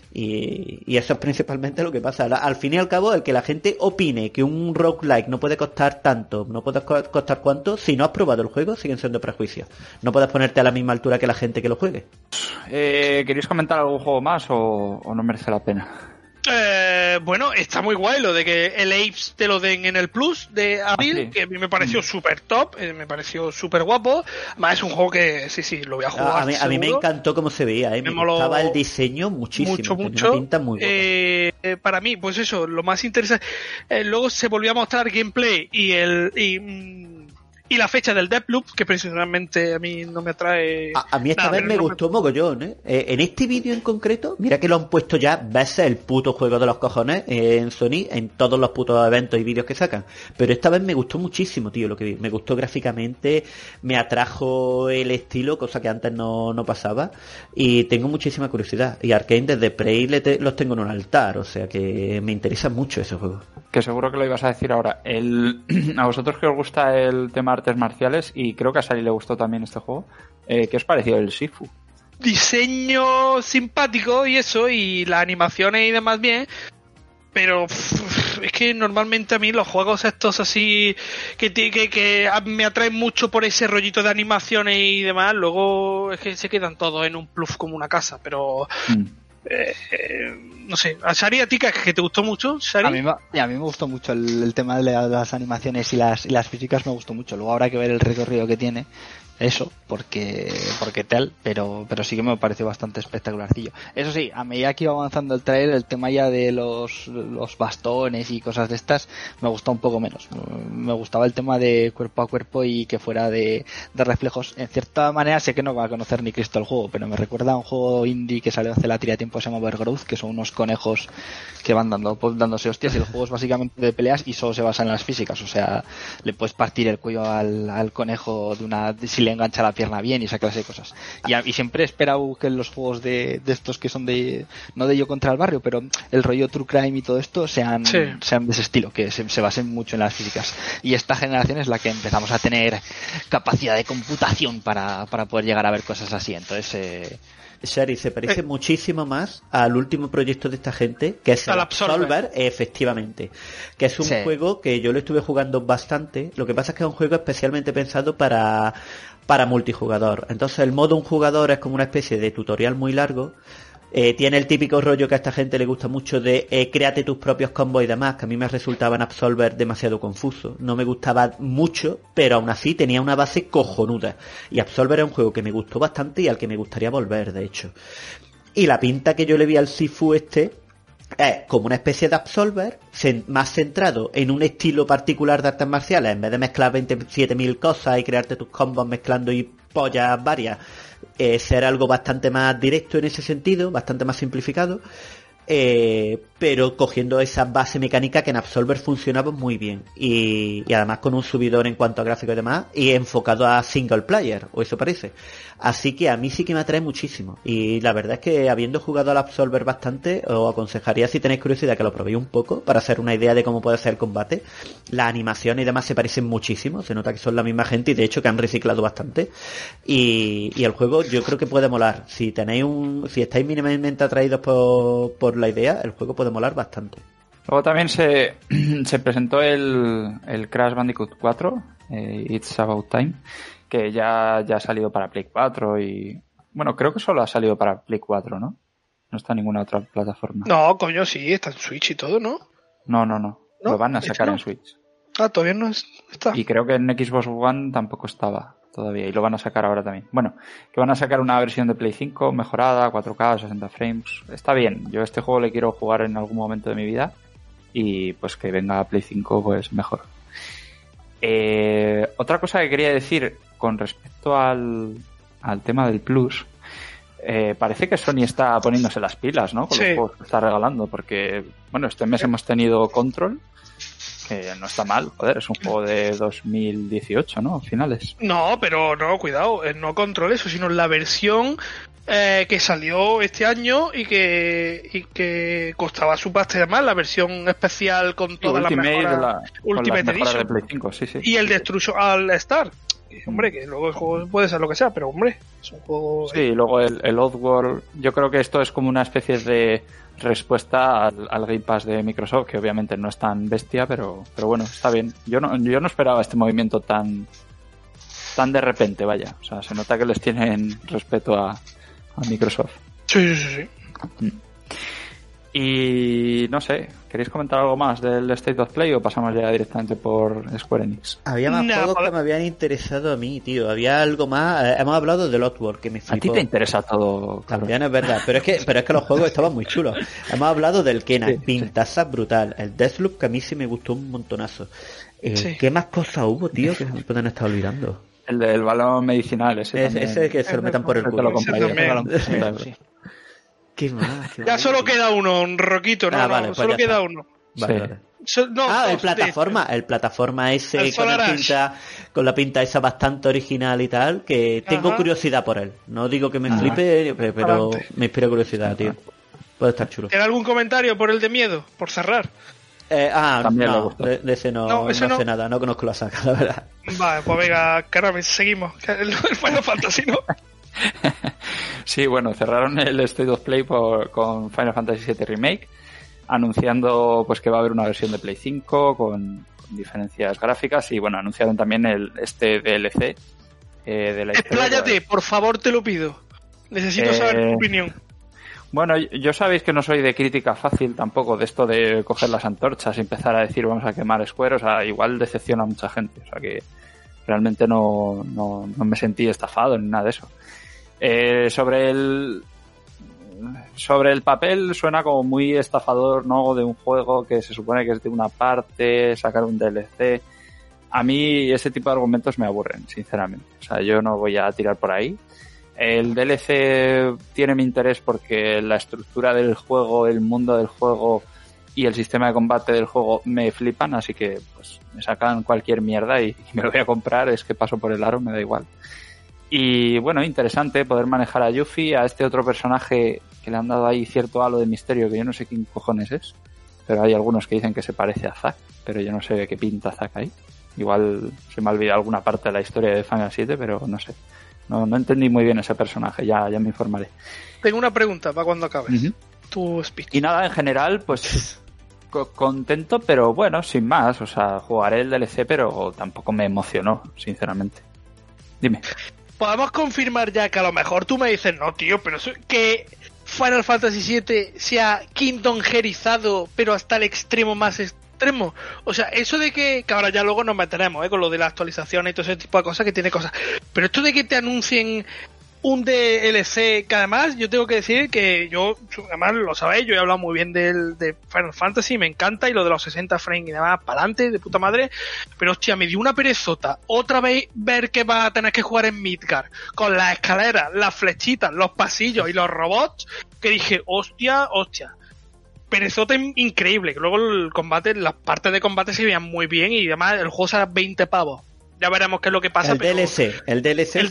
Y eso es principalmente lo que pasa. Al fin y al cabo, el que la gente opine que un roguelike no puede costar tanto, no puede costar cuánto, si no has probado el juego, siguen siendo prejuicios. No puedes ponerte a la misma altura que la gente que lo juegue. ¿Queréis comentar algún juego más o no merece la pena? Bueno, está muy guay lo de que el Apes te lo den en el Plus de abril, sí. Que a mí me pareció súper top, me pareció súper guapo. Además es un juego que sí, lo voy a jugar. A mí me encantó cómo se veía, me gustaba el diseño muchísimo. Mucho. Pinta muy para mí, pues eso, lo más interesante. Luego se volvió a mostrar gameplay y la fecha del Deathloop, que personalmente a mí no me atrae. A mí esta vez me gustó mogollón, En este vídeo en concreto, mira que lo han puesto ya veces el puto juego de los cojones en Sony, en todos los putos eventos y vídeos que sacan. Pero esta vez me gustó muchísimo, tío, lo que vi. Me gustó gráficamente, me atrajo el estilo, cosa que antes no pasaba. Y tengo muchísima curiosidad. Y Arkane desde Prey los tengo en un altar, o sea que me interesa mucho ese juego. Que seguro que lo ibas a decir ahora. A vosotros que os gusta el tema artes marciales, y creo que a Sari le gustó también este juego, ¿qué os pareció el Sifu? Diseño simpático y eso, y las animaciones y demás bien, pero es que normalmente a mí los juegos estos así que me atraen mucho por ese rollito de animaciones y demás, luego es que se quedan todos en un pluf como una casa, pero... no sé, a Shari, ¿a ti que te gustó mucho? Shari? A mí me gustó mucho el tema de las animaciones y las físicas, me gustó mucho. Luego habrá que ver el recorrido que tiene eso, porque tal, pero sí que me pareció bastante espectacularcillo. Eso sí, a medida que iba avanzando el trailer, el tema ya de los bastones y cosas de estas me gustó un poco menos. Me gustaba el tema de cuerpo a cuerpo y que fuera de reflejos. En cierta manera sé que no va a conocer ni Cristo el juego, pero me recuerda a un juego indie que salió hace la tira de tiempo, se llama Overgrowth, que son unos conejos que van dándose hostias, y el juego es básicamente de peleas y solo se basa en las físicas. O sea, le puedes partir el cuello al conejo si le engancha la pierna bien y esa clase de cosas. Y siempre he esperado que los juegos de estos que son no de Yo contra el barrio, pero el rollo True Crime y todo esto sean de ese estilo, que se basen mucho en las físicas. Y esta generación es la que empezamos a tener capacidad de computación para poder llegar a ver cosas así. Entonces... Shari, se parece muchísimo más al último proyecto de esta gente, que es el Absolver, efectivamente, que es un juego que yo lo estuve jugando bastante. Lo que pasa es que es un juego especialmente pensado para multijugador. Entonces el modo un jugador es como una especie de tutorial muy largo. Tiene el típico rollo que a esta gente le gusta mucho de créate tus propios combos y demás, que a mí me resultaba en Absolver demasiado confuso. No me gustaba mucho, pero aún así tenía una base cojonuda. Y Absolver es un juego que me gustó bastante y al que me gustaría volver, de hecho. Y la pinta que yo le vi al Sifu es como una especie de Absolver, más centrado en un estilo particular de artes marciales, en vez de mezclar 27.000 cosas y crearte tus combos mezclando y pollas varias, ser algo bastante más directo en ese sentido, bastante más simplificado, pero cogiendo esa base mecánica que en Absolver funcionaba muy bien, y además con un subidor en cuanto a gráficos y demás, y enfocado a single player, o eso parece. Así que a mí sí que me atrae muchísimo, y la verdad es que habiendo jugado al Absolver bastante, os aconsejaría, si tenéis curiosidad, que lo probéis un poco para hacer una idea de cómo puede ser el combate. Las animaciones y demás se parecen muchísimo, se nota que son la misma gente y de hecho que han reciclado bastante, y el juego yo creo que puede molar. Si estáis mínimamente atraídos por la idea, el juego puede molar bastante. Luego también se presentó el Crash Bandicoot 4, It's About Time, que ya ha salido para Play 4 y... Bueno, creo que solo ha salido para Play 4, ¿no? No está en ninguna otra plataforma. No, coño, sí, está en Switch y todo, ¿no? No. Lo van a sacar en Switch. Ah, todavía no está. Y creo que en Xbox One tampoco estaba todavía, y lo van a sacar ahora también. Bueno, que van a sacar una versión de Play 5 mejorada, 4K, 60 frames. Está bien, yo este juego le quiero jugar en algún momento de mi vida, y pues que venga a Play 5 pues mejor. Otra cosa que quería decir con respecto al tema del Plus, parece que Sony está poniéndose las pilas, ¿no? Con los juegos que está regalando, porque, bueno, este mes hemos tenido Control, que no está mal, joder, es un juego de 2018, ¿no? Finales. No, pero no, cuidado, no Control eso, sino la versión que salió este año y que costaba su pasta y demás, la versión especial con todas las mejoras Ultimate Edition de Play 5, sí. Y el Destruction All Star. Hombre, que luego el juego puede ser lo que sea, pero hombre, es un juego... Sí, luego el Oddworld, yo creo que esto es como una especie de respuesta al Game Pass de Microsoft, que obviamente no es tan bestia, pero bueno, está bien. Yo no esperaba este movimiento tan de repente, vaya. O sea, se nota que les tienen respeto a Microsoft. Sí. Y no sé, ¿queréis comentar algo más del State of Play o pasamos ya directamente por Square Enix? Había más juegos que me habían interesado a mí, tío. Había algo más. Hemos hablado del Oddworld, que me flipó. A ti te interesa todo, claro. También es verdad, pero es que los juegos estaban muy chulos. Hemos hablado del Kenan, pintaza brutal. El Deathloop, que a mí sí me gustó un montonazo. ¿Qué más cosas hubo, tío, que me pueden estar olvidando? El del balón medicinal, ese que se lo metan por el culo. ¿Qué más? Ya solo queda uno, un Roquito, ¿no? Vale, pues solo queda uno. Vale. El plataforma ese con la pinta esa bastante original y tal, que tengo curiosidad por él. No digo que me flipe, pero me inspira curiosidad, tío. Puede estar chulo. ¿Tiene algún comentario por el de miedo? Por cerrar. No, de ese no sé nada, no conozco la saga, la verdad. Vale, pues venga, caramba, seguimos. El Final Fantasy, ¿no? Sí, bueno, cerraron el State of Play con Final Fantasy VII Remake, anunciando pues que va a haber una versión de Play 5 con diferencias gráficas y bueno, anunciaron también este DLC de la historia. Expláyate, por favor, te lo pido. Necesito saber tu opinión. Bueno, yo sabéis que no soy de crítica fácil tampoco, de esto de coger las antorchas y empezar a decir vamos a quemar Square, o sea, igual decepciona a mucha gente, o sea que realmente no me sentí estafado ni nada de eso. Sobre el papel suena como muy estafador, ¿no? De un juego que se supone que es de una parte, sacar un DLC. A mí ese tipo de argumentos me aburren, sinceramente. O sea, yo no voy a tirar por ahí. El DLC tiene mi interés porque la estructura del juego, el mundo del juego y el sistema de combate del juego me flipan, así que pues me sacan cualquier mierda y me lo voy a comprar, es que paso por el aro, me da igual. Y bueno, interesante poder manejar a Yuffie, a este otro personaje que le han dado ahí cierto halo de misterio que yo no sé quién cojones es, pero hay algunos que dicen que se parece a Zack, pero yo no sé qué pinta Zack ahí. Igual se me ha olvidado alguna parte de la historia de Final 7, pero no sé. No entendí muy bien ese personaje, ya me informaré. Tengo una pregunta para cuando acabes. Tu speech. Y nada, en general, pues contento, pero bueno, sin más. O sea, jugaré el DLC, pero tampoco me emocionó, sinceramente. Dime. Podemos confirmar ya que a lo mejor tú me dices, no, tío, pero que Final Fantasy VII sea Kingdom Heartizado, pero hasta el extremo más extremo. O sea, eso de que ahora ya luego nos meteremos con lo de la actualización y todo ese tipo de cosas que tiene cosas. Pero esto de que te anuncien un DLC, que además yo tengo que decir que yo, además lo sabéis, yo he hablado muy bien de Final Fantasy, me encanta, y lo de los 60 frames y demás, para adelante, de puta madre, pero hostia, me dio una perezota otra vez ver que vas a tener que jugar en Midgard, con las escaleras, las flechitas, los pasillos y los robots, que dije, hostia, perezota increíble, que luego el combate, las partes de combate se veían muy bien y además el juego sale a 20 pavos. Ya veremos qué es lo que pasa. El DLC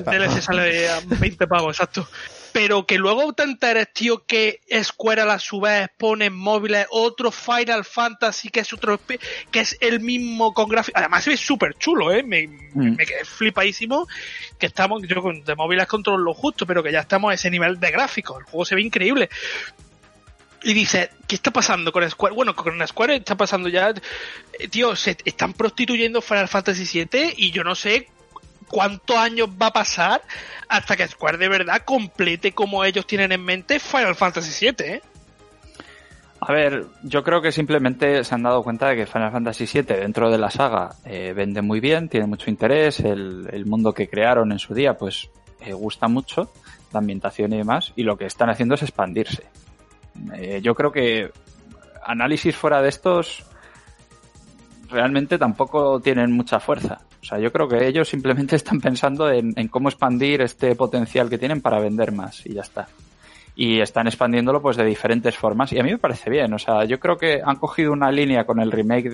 sale a 20 pavos, exacto. Pero que luego te enteres, tío, que Square a su vez pone en móviles otro Final Fantasy que es el mismo con gráficos. Además se ve súper chulo, me quedé flipadísimo. Que estamos, yo de móviles controlo lo justo, pero que ya estamos a ese nivel de gráficos. El juego se ve increíble. Y dice, ¿qué está pasando con Square? Bueno, con Square está pasando ya, tío, se están prostituyendo Final Fantasy VII y yo no sé cuántos años va a pasar hasta que Square de verdad complete como ellos tienen en mente Final Fantasy VII, ¿eh? A ver, yo creo que simplemente se han dado cuenta de que Final Fantasy VII dentro de la saga vende muy bien, tiene mucho interés, el mundo que crearon en su día pues gusta mucho, la ambientación y demás, y lo que están haciendo es expandirse. Yo creo que análisis fuera de estos realmente tampoco tienen mucha fuerza. O sea, yo creo que ellos simplemente están pensando en cómo expandir este potencial que tienen para vender más y ya está. Y están expandiéndolo pues de diferentes formas y a mí me parece bien. O sea, yo creo que han cogido una línea con el remake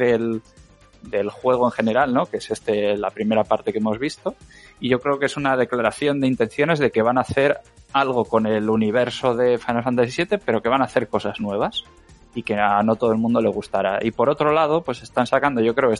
del juego en general, ¿no? Que es la primera parte que hemos visto, y yo creo que es una declaración de intenciones de que van a hacer algo con el universo de Final Fantasy VII, pero que van a hacer cosas nuevas y que a no todo el mundo le gustará. Y por otro lado, pues están sacando, yo creo,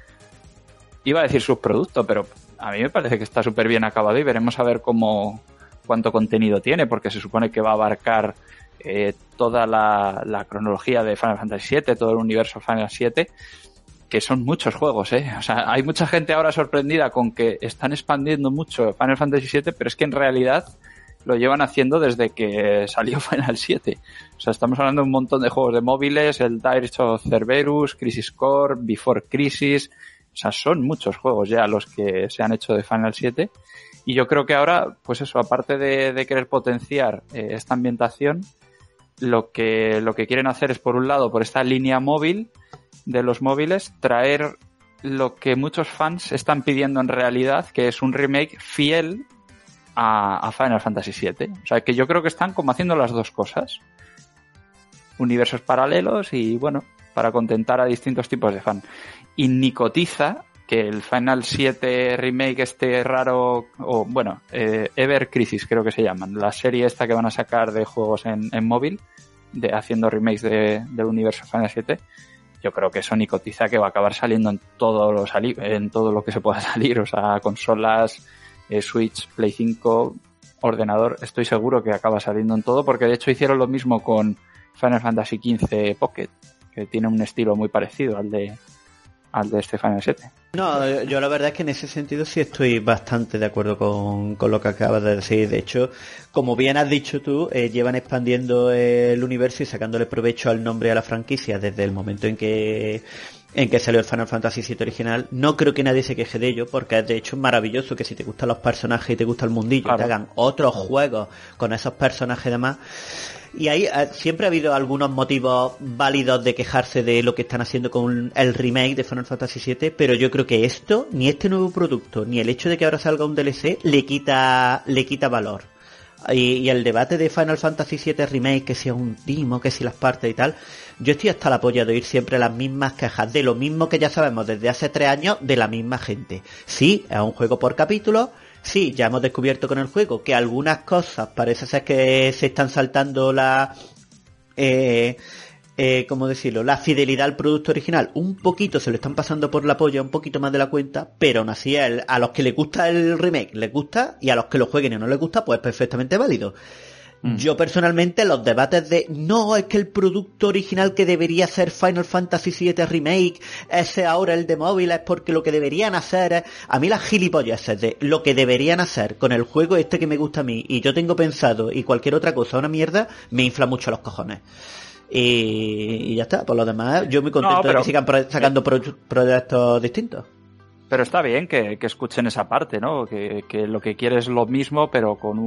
iba a decir subproducto, pero a mí me parece que está súper bien acabado y veremos a ver cuánto contenido tiene, porque se supone que va a abarcar toda la cronología de Final Fantasy VII, todo el universo Final 7, que son muchos juegos, ¿eh? O sea, hay mucha gente ahora sorprendida con que están expandiendo mucho Final Fantasy VII, pero es que en realidad lo llevan haciendo desde que salió Final 7. O sea, estamos hablando de un montón de juegos de móviles, el Dirge of Cerberus, Crisis Core, Before Crisis. O sea, son muchos juegos ya los que se han hecho de Final 7. Y yo creo que ahora, pues eso, aparte de querer potenciar esta ambientación, lo que quieren hacer es, por un lado, por esta línea móvil de los móviles, traer lo que muchos fans están pidiendo en realidad, que es un remake fiel a Final Fantasy VII. O sea, que yo creo que están como haciendo las dos cosas. Universos paralelos y, bueno, para contentar a distintos tipos de fan. Y ni cotiza que el Final 7 remake raro, o bueno, Ever Crisis creo que se llaman, la serie esta que van a sacar de juegos en móvil, haciendo remakes del universo Final 7, yo creo que eso ni cotiza que va a acabar saliendo en todo lo que se pueda salir, o sea, consolas, Switch, Play 5, ordenador, estoy seguro que acaba saliendo en todo, porque de hecho hicieron lo mismo con Final Fantasy XV Pocket, que tiene un estilo muy parecido al de este Final 7. No, yo la verdad es que en ese sentido sí estoy bastante de acuerdo con lo que acabas de decir. De hecho, como bien has dicho tú, llevan expandiendo el universo y sacándole provecho al nombre a la franquicia desde el momento en que salió el Final Fantasy VII original. No creo que nadie se queje de ello, porque es de hecho maravilloso que si te gustan los personajes y te gusta el mundillo, claro, te hagan otros juegos con esos personajes y demás. Y ahí siempre ha habido algunos motivos válidos de quejarse de lo que están haciendo con el remake de Final Fantasy VII, pero yo creo que esto, ni este nuevo producto, ni el hecho de que ahora salga un DLC, le quita valor. Y el debate de Final Fantasy VII Remake, que si es un timo, que si las partes y tal, yo estoy hasta la polla de oír siempre las mismas quejas, de lo mismo que ya sabemos desde hace 3 años de la misma gente. Sí, es un juego por capítulo. Sí, ya hemos descubierto con el juego que algunas cosas parece ser que se están saltando ¿cómo decirlo? La fidelidad al producto original. Un poquito se lo están pasando por la polla, un poquito más de la cuenta, pero aún así a los que les gusta el remake les gusta, y a los que lo jueguen y no les gusta, pues es perfectamente válido. Yo personalmente los debates de no, es que el producto original que debería ser Final Fantasy VII Remake ese ahora el de móvil es porque lo que deberían hacer es, a mí las gilipolleces de lo que deberían hacer con el juego que me gusta a mí y yo tengo pensado y cualquier otra cosa una mierda, me infla mucho los cojones. Y ya está, por lo demás yo muy contento de que sigan sacando proyectos distintos. Pero está bien que escuchen esa parte, ¿no? Que lo que quiere es lo mismo pero con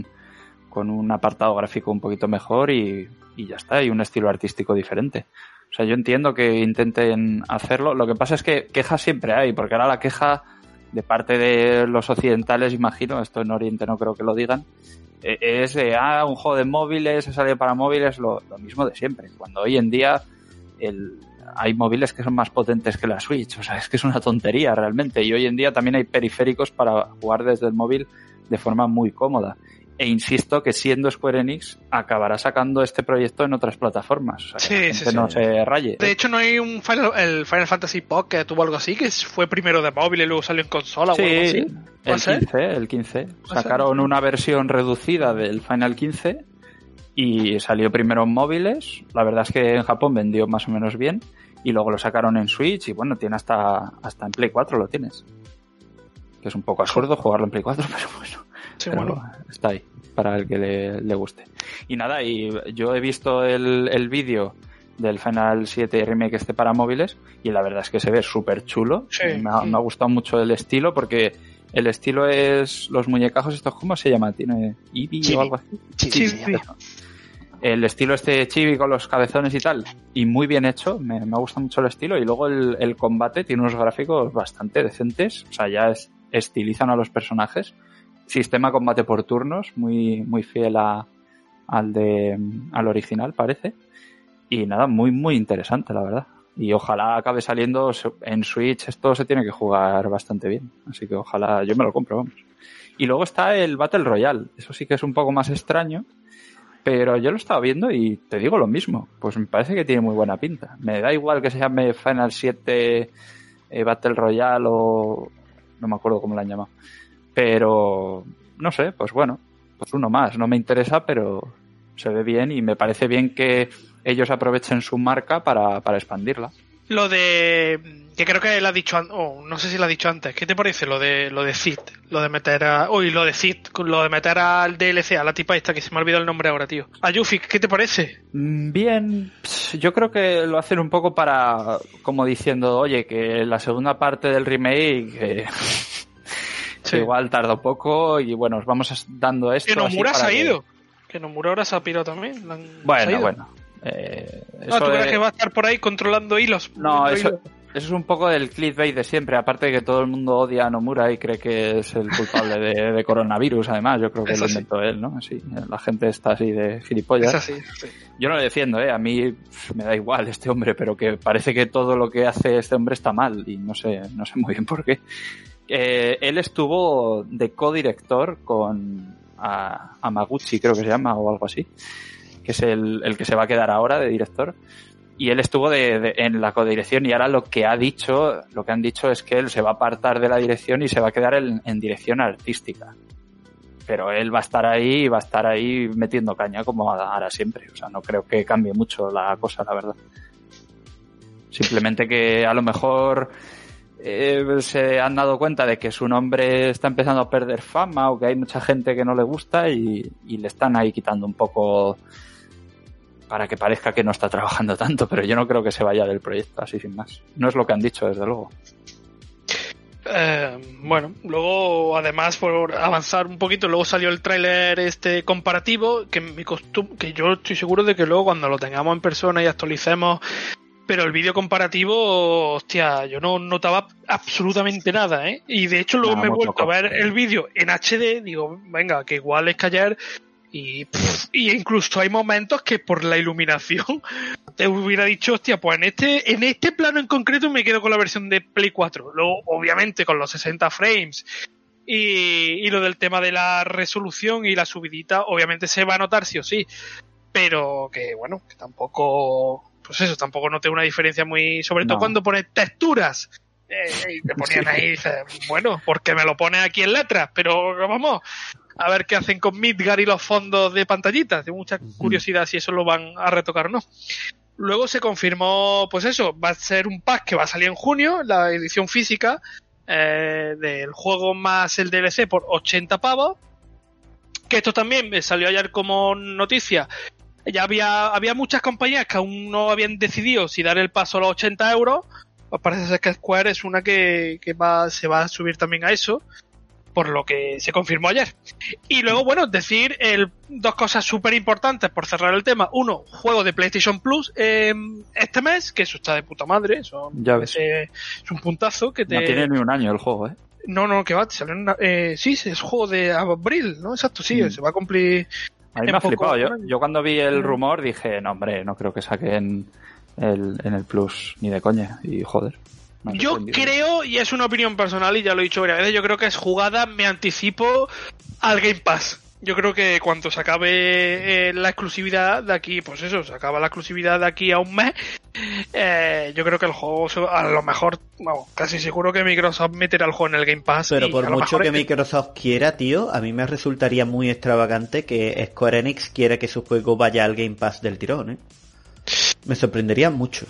un apartado gráfico un poquito mejor y ya está, y un estilo artístico diferente. O sea, yo entiendo que intenten hacerlo. Lo que pasa es que quejas siempre hay, porque ahora la queja de parte de los occidentales, imagino, esto en Oriente no creo que lo digan, es de, un juego de móviles, ha salido para móviles, lo mismo de siempre. Cuando hoy en día hay móviles que son más potentes que la Switch. O sea, es que es una tontería realmente. Y hoy en día también hay periféricos para jugar desde el móvil de forma muy cómoda. E insisto que siendo Square Enix acabará sacando este proyecto en otras plataformas. O sea, que no se raye. De hecho, no hay el Final Fantasy Pocket tuvo algo así, que fue primero de móvil y luego salió en consola o algo así. El 15. Sacaron una versión reducida del Final 15 y salió primero en móviles. La verdad es que en Japón vendió más o menos bien y luego lo sacaron en Switch y bueno, tiene hasta en Play 4 lo tienes. Que es un poco absurdo jugarlo en Play 4, pero bueno. Sí, pero bueno, está ahí para el que le guste. Y nada, y yo he visto el vídeo del Final 7 Remake para móviles y la verdad es que se ve súper chulo. Sí, me ha gustado mucho el estilo porque el estilo es los muñecajos estos, ¿cómo se llama? ¿Tiene Eevee o algo así? Sí. el estilo este chibi con los cabezones y tal, y muy bien hecho, me gusta mucho el estilo, y luego el combate tiene unos gráficos bastante decentes, o sea, ya estilizan a los personajes, sistema combate por turnos, muy fiel al original, parece, y nada, muy muy interesante, la verdad. Y ojalá acabe saliendo en Switch. Esto se tiene que jugar bastante bien. Así que ojalá yo me lo compro, vamos. Y luego está el Battle Royale. Eso sí que es un poco más extraño. Pero yo lo estaba viendo y te digo lo mismo. Pues me parece que tiene muy buena pinta. Me da igual que se llame Final 7 Battle Royale o... no me acuerdo cómo lo han llamado. Pero... no sé, pues bueno. Pues uno más. No me interesa, pero se ve bien y me parece bien que ellos aprovechen su marca para expandirla. Lo de... que creo que él ha dicho... no sé si lo ha dicho antes. ¿Qué te parece lo de Cid? Lo de meter a... lo de Cid. Lo de meter al DLC, a la tipa esta que se me ha olvidado el nombre ahora, tío. A Yuffie, ¿qué te parece? Bien. Yo creo que lo hacen un poco para... como diciendo, oye, que la segunda parte del remake... sí. Igual tarda poco y bueno, os vamos dando esto... Que Nomura se ha ido. Que Nomura ahora se ha pirado también. Bueno. ¿tú crees que va a estar por ahí controlando hilos? No, eso es un poco del clickbait de siempre. Aparte de que todo el mundo odia a Nomura y cree que es el culpable de coronavirus, además. Yo creo que lo inventó él, ¿no? Así, la gente está así de gilipollas. Es así, sí. Yo no lo defiendo, A mí me da igual este hombre, pero que parece que todo lo que hace este hombre está mal y no sé muy bien por qué. Él estuvo de codirector con Amaguchi, creo que se llama, o algo así, que es el que se va a quedar ahora de director, y él estuvo en la codirección y ahora lo que han dicho es que él se va a apartar de la dirección y se va a quedar en dirección artística, pero él va a estar ahí metiendo caña como hará siempre, o sea, no creo que cambie mucho la cosa, la verdad. Simplemente que a lo mejor se han dado cuenta de que su nombre está empezando a perder fama o que hay mucha gente que no le gusta y le están ahí quitando un poco para que parezca que no está trabajando tanto, pero yo no creo que se vaya del proyecto así sin más. No es lo que han dicho, desde luego. Bueno, luego además por avanzar un poquito, luego salió el tráiler comparativo que yo estoy seguro de que luego cuando lo tengamos en persona y actualicemos. Pero el vídeo comparativo, hostia, yo no notaba absolutamente nada, Y de hecho luego me he vuelto a ver el vídeo en HD, digo, venga, que igual es que ayer, y incluso hay momentos que por la iluminación te hubiera dicho, hostia, pues en este plano en concreto me quedo con la versión de Play 4. Luego, obviamente, con los 60 frames y lo del tema de la resolución y la subidita, obviamente se va a notar sí o sí. Pero que, bueno, que tampoco... pues eso, tampoco noté una diferencia muy... sobre todo cuando pones texturas. Y te ponían ahí y dices, bueno, porque me lo pones aquí en letras, pero vamos a ver qué hacen con Midgar y los fondos de pantallitas. Tengo mucha curiosidad si eso lo van a retocar o no. Luego se confirmó, pues eso, va a ser un pack que va a salir en junio, la edición física del juego más el DLC por 80 pavos. Que esto también salió ayer como noticia. Ya había muchas compañías que aún no habían decidido si dar el paso a los 80 euros. Pues parece ser que Square es una que se va a subir también a eso, por lo que se confirmó ayer. Y luego, bueno, decir dos cosas súper importantes por cerrar el tema. Uno, juego de PlayStation Plus este mes, que eso está de puta madre. Eso ya ves. Es un puntazo que te... No tiene ni un año el juego, No, que va, sí, es juego de abril, ¿no? Exacto, sí, se va a cumplir... A mí me ha flipado. Yo cuando vi el rumor dije, no, hombre, no creo que saquen en el Plus ni de coña. Y joder. Yo creo, y es una opinión personal y ya lo he dicho varias veces, yo creo que es jugada, me anticipo al Game Pass. Yo creo que cuando se acabe la exclusividad de aquí, pues eso, se acaba la exclusividad de aquí a un mes, yo creo que el juego, a lo mejor, vamos, casi seguro que Microsoft meterá el juego en el Game Pass. Pero por mucho que Microsoft quiera, tío, a mí me resultaría muy extravagante que Square Enix quiera que su juego vaya al Game Pass del tirón, Me sorprendería mucho.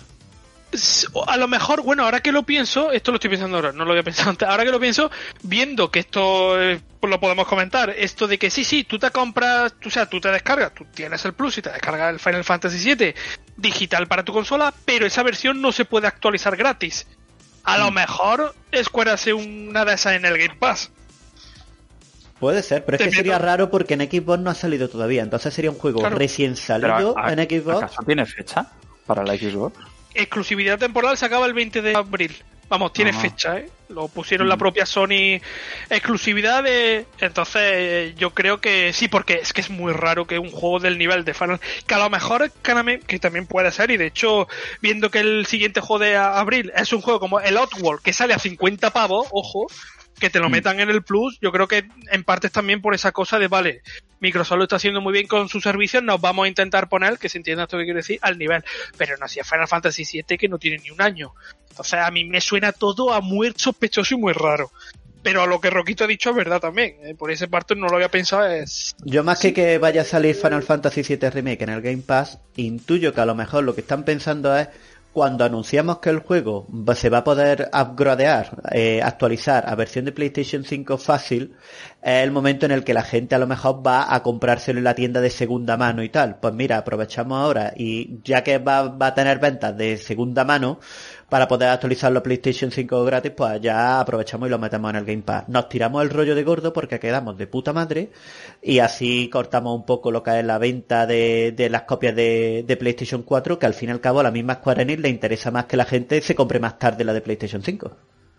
A lo mejor, bueno, ahora que lo pienso, esto lo estoy pensando ahora, no lo había pensado antes, ahora que lo pienso, viendo que esto lo podemos comentar, esto de que sí, tú te compras, o sea, tú te descargas, tú tienes el Plus y te descargas el Final Fantasy VII digital para tu consola, pero esa versión no se puede actualizar gratis. A lo mejor Square hace una de esas en el Game Pass. Puede ser, pero es que sería raro porque en Xbox no ha salido todavía. Entonces sería un juego recién salido en Xbox. ¿Acaso tiene fecha para la Xbox? Exclusividad temporal se acaba el 20 de abril. Vamos, tiene fecha, ¿eh? Lo pusieron la propia Sony. Exclusividad de... Entonces, yo creo que sí, porque es que es muy raro que un juego del nivel de Final... Que a lo mejor, que también puede ser, y de hecho, viendo que el siguiente juego de abril es un juego como el Outworld, que sale a 50 pavos, ojo, que te lo metan en el Plus, yo creo que en parte es también por esa cosa de, vale, Microsoft lo está haciendo muy bien con sus servicios, nos vamos a intentar poner, que se entienda esto que quiero decir, al nivel. Pero no hacía Final Fantasy VII que no tiene ni un año. Entonces a mí me suena todo a muy sospechoso y muy raro. Pero a lo que Roquito ha dicho es verdad también. Por esa parte no lo había pensado. Yo más que vaya a salir Final Fantasy VII Remake en el Game Pass, intuyo que a lo mejor lo que están pensando es cuando anunciamos que el juego se va a poder upgradear, actualizar a versión de PlayStation 5 fácil, es el momento en el que la gente a lo mejor va a comprárselo en la tienda de segunda mano y tal. Pues mira, aprovechamos ahora y ya que va a tener ventas de segunda mano para poder actualizarlo a PlayStation 5 gratis, pues ya aprovechamos y lo metemos en el Game Pass. Nos tiramos el rollo de gordo porque quedamos de puta madre y así cortamos un poco lo que es la venta de las copias de PlayStation 4, que al fin y al cabo a la misma Square Enix le interesa más que la gente se compre más tarde la de PlayStation 5.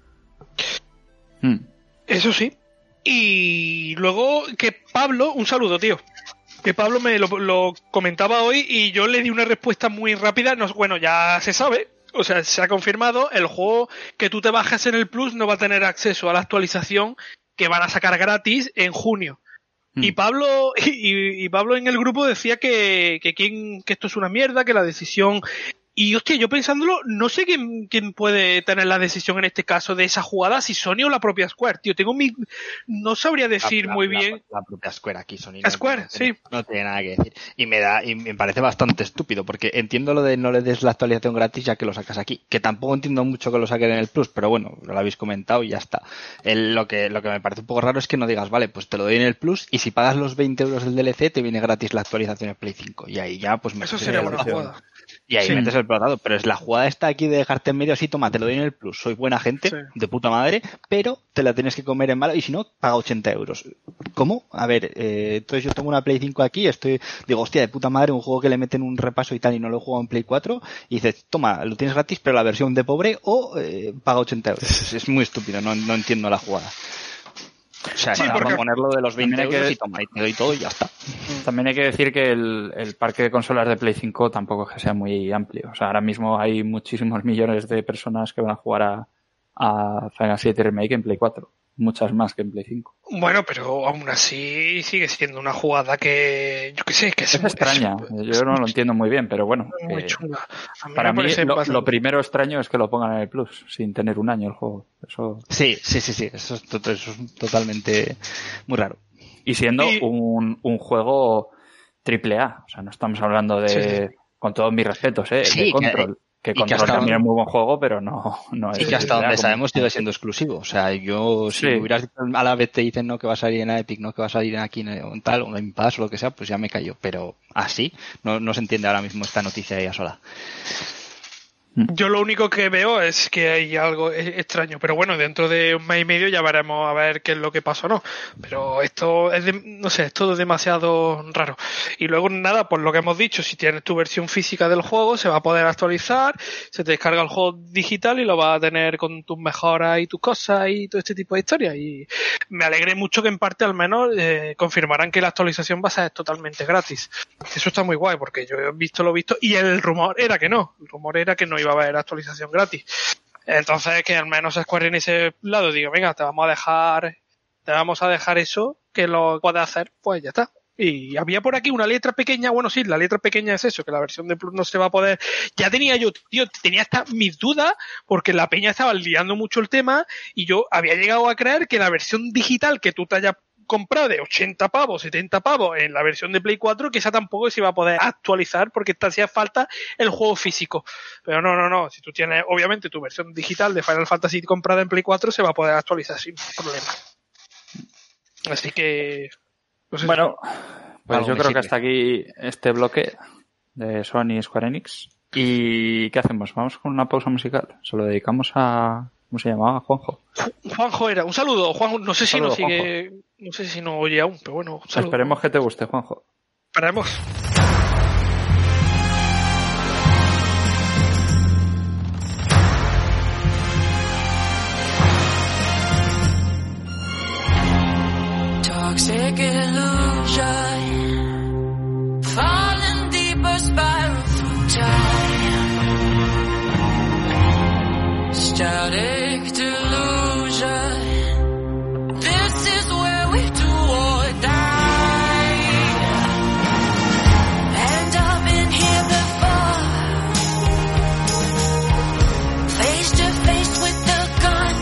Eso sí. Y luego que Pablo, un saludo, tío. Que Pablo me lo comentaba hoy y yo le di una respuesta muy rápida. Bueno, ya se sabe. O sea, se ha confirmado, el juego que tú te bajas en el Plus no va a tener acceso a la actualización que van a sacar gratis en junio. Y Pablo en el grupo decía que esto es una mierda, que la decisión... Y hostia, yo pensándolo, no sé quién puede tener la decisión en este caso de esa jugada, si Sony o la propia Square, tío. No sabría decir muy bien. La propia Square aquí, Sony. Square, sí. No tiene nada que decir. Y me parece bastante estúpido, porque entiendo lo de no le des la actualización gratis ya que lo sacas aquí. Que tampoco entiendo mucho que lo saquen en el Plus, pero bueno, lo habéis comentado y ya está. Lo que me parece un poco raro es que no digas, vale, pues te lo doy en el Plus y si pagas los 20 euros del DLC te viene gratis la actualización en Play 5. Y ahí ya, pues me... Eso sería buena jugada. Y ahí metes el plotado, pero es la jugada esta aquí de dejarte en medio así, toma, te lo doy en el Plus, soy buena gente, de puta madre, pero te la tienes que comer en malo y si no, paga 80 euros. ¿Cómo? A ver, entonces yo tengo una Play 5 aquí, digo, hostia, de puta madre, un juego que le meten un repaso y tal y no lo he jugado en Play 4 y dices, toma, lo tienes gratis, pero la versión de pobre o paga 80 euros. Es muy estúpido, no entiendo la jugada. O sea, vamos a ponerlo de los 20 euros y toma, y te doy todo y ya está. También hay que decir que el parque de consolas de Play 5 tampoco es que sea muy amplio. O sea, ahora mismo hay muchísimos millones de personas que van a jugar a Final 7 Remake en Play 4. Muchas más que en Play 5. Bueno, pero aún así sigue siendo una jugada que, yo qué sé, que es extraña. Yo no lo entiendo muy bien, pero bueno. Muy chunga. Para mí lo primero extraño es que lo pongan en el Plus, sin tener un año el juego. Eso... Sí. Eso es totalmente muy raro. Y siendo un juego AAA. O sea, no estamos hablando de... Con todos mis respetos, de Control. Que Control también es muy buen juego, pero no es... Y que hasta donde sabemos sigue siendo exclusivo. O sea, si hubieras dicho a la vez te dicen no que va a salir en la Epic, no que va a salir aquí en tal, o en Game Pass o lo que sea, pues ya me cayó. Pero así no se entiende ahora mismo esta noticia ya sola. Yo lo único que veo es que hay algo extraño, pero bueno, dentro de un mes y medio ya veremos a ver qué es lo que pasa o no. Pero esto es todo demasiado raro. Y luego nada, por lo que hemos dicho, si tienes tu versión física del juego, se va a poder actualizar, se te descarga el juego digital y lo vas a tener con tus mejoras y tus cosas y todo este tipo de historias. Y me alegré mucho que en parte al menos confirmaran que la actualización va a ser totalmente gratis. Eso está muy guay, porque yo he visto lo visto y el rumor era que no. El rumor era que no iba a haber actualización gratis. Entonces que al menos Square en ese lado diga, venga, te vamos a dejar eso, que lo puedes hacer, pues ya está. Y había por aquí una letra pequeña, bueno sí, la letra pequeña es eso, que la versión de Plus no se va a poder, ya tenía yo, tío, tenía hasta mis dudas, porque la peña estaba liando mucho el tema, y yo había llegado a creer que la versión digital que tú te hayas comprado de 80 pavos, 70 pavos en la versión de Play 4, que esa tampoco se iba a poder actualizar porque te hacía falta el juego físico. Pero no, si tú tienes obviamente tu versión digital de Final Fantasy comprada en Play 4 se va a poder actualizar sin problema. Así que... Pues bueno, pues yo creo que hasta aquí este bloque de Sony y Square Enix. ¿Y qué hacemos? ¿Vamos con una pausa musical? Se lo dedicamos a... ¿Cómo se llamaba? Juanjo. Juanjo era. Un saludo, Juanjo. No sé si nos sigue No sé si no oye aún, pero bueno. Saludo. Esperemos que te guste, Juanjo. Esperemos. Toxic illusion, falling deeper, spiral through time. Static delusion, this is where we do or die. And I've been here before, face to face with the gun.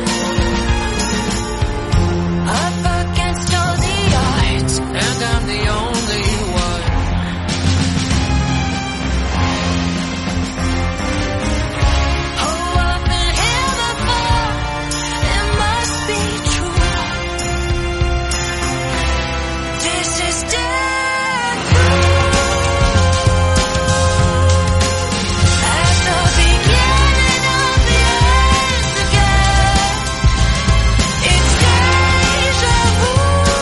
Up against all the odds, and I'm the only one. Oh, I've been here before, it must be true. This is death at the beginning of the end again. It's deja vu.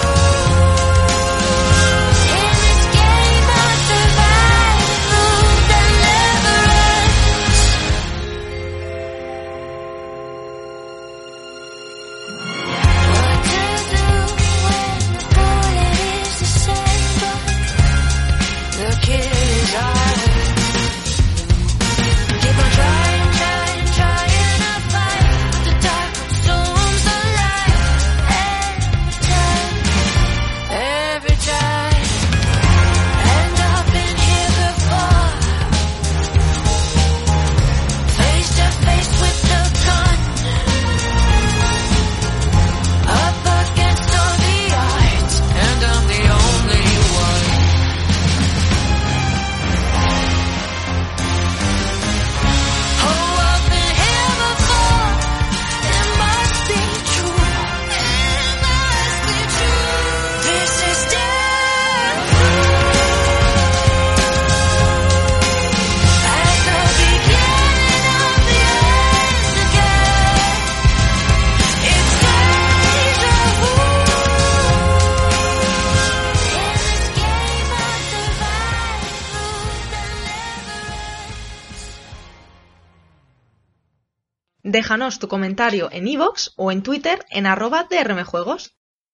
In this game of survival that never ends. What to do when the bullet is assembled? The kid is hard. Keep on trying to fight, but the dark consumes the light. Every time, and I've been here before, face to face with the gun, up against all the odds, and I'm the only one. Oh, I've been here before, it must be true, it must be true. This is death at the beginning of the end again. It's deja vu. In this game of survival that never ends. Déjanos tu comentario en iVoox o en Twitter en @drmjuegos.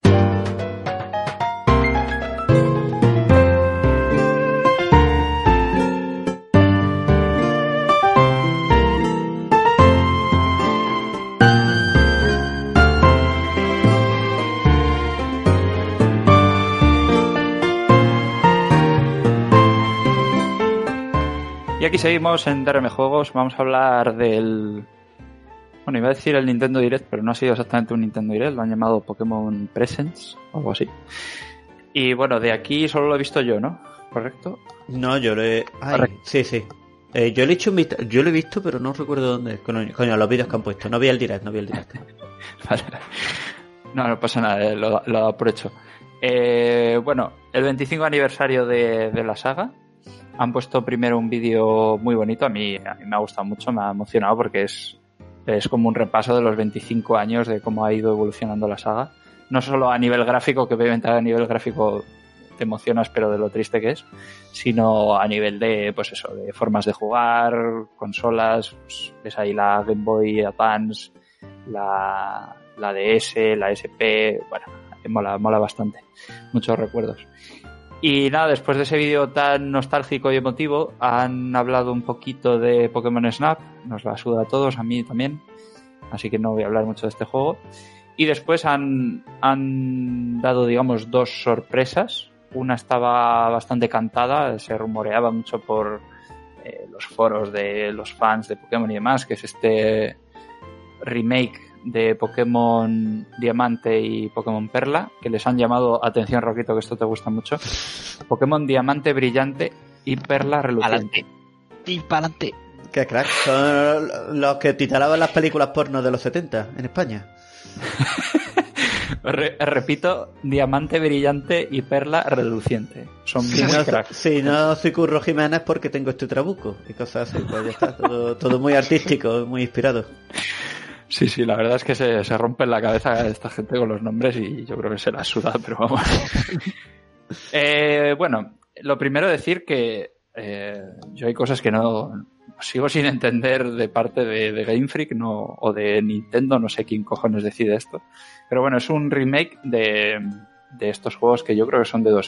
Y aquí seguimos en DRM Juegos. Vamos a hablar del... Bueno, iba a decir el Nintendo Direct, pero no ha sido exactamente un Nintendo Direct. Lo han llamado Pokémon Presents o algo así. Y bueno, de aquí solo lo he visto yo, ¿no? ¿Correcto? No, yo lo he... Ay, Correcto. sí. Yo le he hecho yo lo he visto, pero no recuerdo dónde es. Coño, los vídeos que han puesto. No vi el direct. Vale. No pasa nada, lo he dado por hecho. Bueno, el 25 aniversario de la saga. Han puesto primero un vídeo muy bonito. A mí me ha gustado mucho, me ha emocionado porque es como un repaso de los 25 años de cómo ha ido evolucionando la saga. No solo a nivel gráfico, que obviamente a nivel gráfico te emocionas, pero de lo triste que es, sino a nivel de, pues eso, de formas de jugar, consolas, pues, ves ahí la Game Boy Advance, la DS, la SP, bueno, mola bastante. Muchos recuerdos. Y nada, después de ese vídeo tan nostálgico y emotivo, han hablado un poquito de Pokémon Snap, nos la suda a todos, a mí también, así que no voy a hablar mucho de este juego. Y después han dado, digamos, dos sorpresas. Una estaba bastante cantada, se rumoreaba mucho por los foros de los fans de Pokémon y demás, que es este remake de Pokémon Diamante y Pokémon Perla, que les han llamado, atención Roquito, que esto te gusta mucho, Pokémon Diamante Brillante y Perla Reluciente. Y pa'lante. Qué crack. Son los que titulaban las películas porno de los 70 en España. Repito, Diamante Brillante y Perla Reluciente. Son muy cracks. Si no soy Curro Jiménez porque tengo este trabuco y cosas así, pues ya está, todo muy artístico, muy inspirado. Sí, la verdad es que se rompe la cabeza esta gente con los nombres y yo creo que se la suda, pero vamos. Bueno, lo primero decir que yo hay cosas que no sigo sin entender de parte de Game Freak o de Nintendo, no sé quién cojones decide esto. Pero bueno, es un remake de estos juegos que yo creo que son de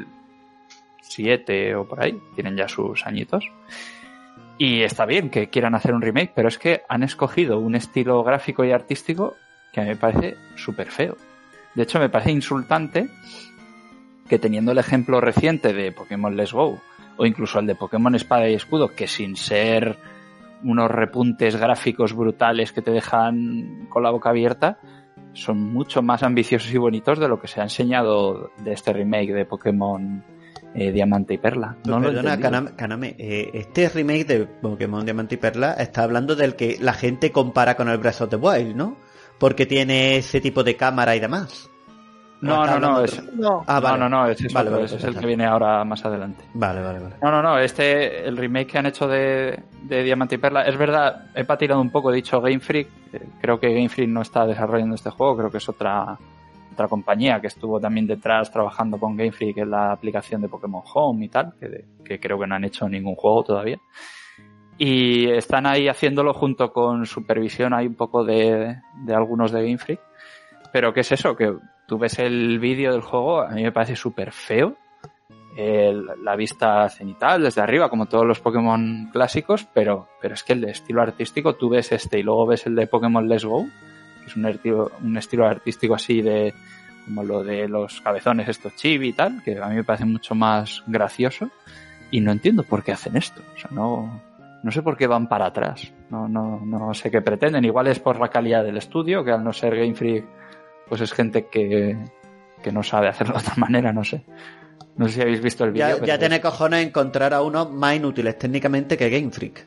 2007 o por ahí, tienen ya sus añitos. Y está bien que quieran hacer un remake, pero es que han escogido un estilo gráfico y artístico que a mí me parece súper feo. De hecho, me parece insultante que teniendo el ejemplo reciente de Pokémon Let's Go o incluso el de Pokémon Espada y Escudo, que sin ser unos repuntes gráficos brutales que te dejan con la boca abierta, son mucho más ambiciosos y bonitos de lo que se ha enseñado de este remake de Pokémon Diamante y Perla. No Perdona, Kaname, este remake de Pokémon Diamante y Perla está hablando del que la gente compara con el Breath of the Wild, ¿no? Porque tiene ese tipo de cámara y demás. No, ese es vale, otro, ese es el que viene ahora más adelante. Vale. No, el remake que han hecho de Diamante y Perla, es verdad, he patinado un poco, he dicho Game Freak, creo que Game Freak no está desarrollando este juego, creo que es otra compañía que estuvo también detrás trabajando con Game Freak en la aplicación de Pokémon Home y tal, que creo que no han hecho ningún juego todavía. Y están ahí haciéndolo junto con supervisión, hay un poco de algunos de Game Freak. Pero ¿qué es eso? Que tú ves el vídeo del juego, a mí me parece súper feo. La vista cenital desde arriba, como todos los Pokémon clásicos, pero es que el de estilo artístico, tú ves este y luego ves el de Pokémon Let's Go, que es un estilo artístico así de como lo de los cabezones estos chibi y tal, que a mí me parece mucho más gracioso y no entiendo por qué hacen esto. O sea, no sé por qué van para atrás. No sé qué pretenden. Igual es por la calidad del estudio, que al no ser Game Freak pues es gente que no sabe hacerlo de otra manera, no sé. No sé si habéis visto el vídeo. Ya tiene cojones encontrar a unos más inútiles técnicamente que Game Freak.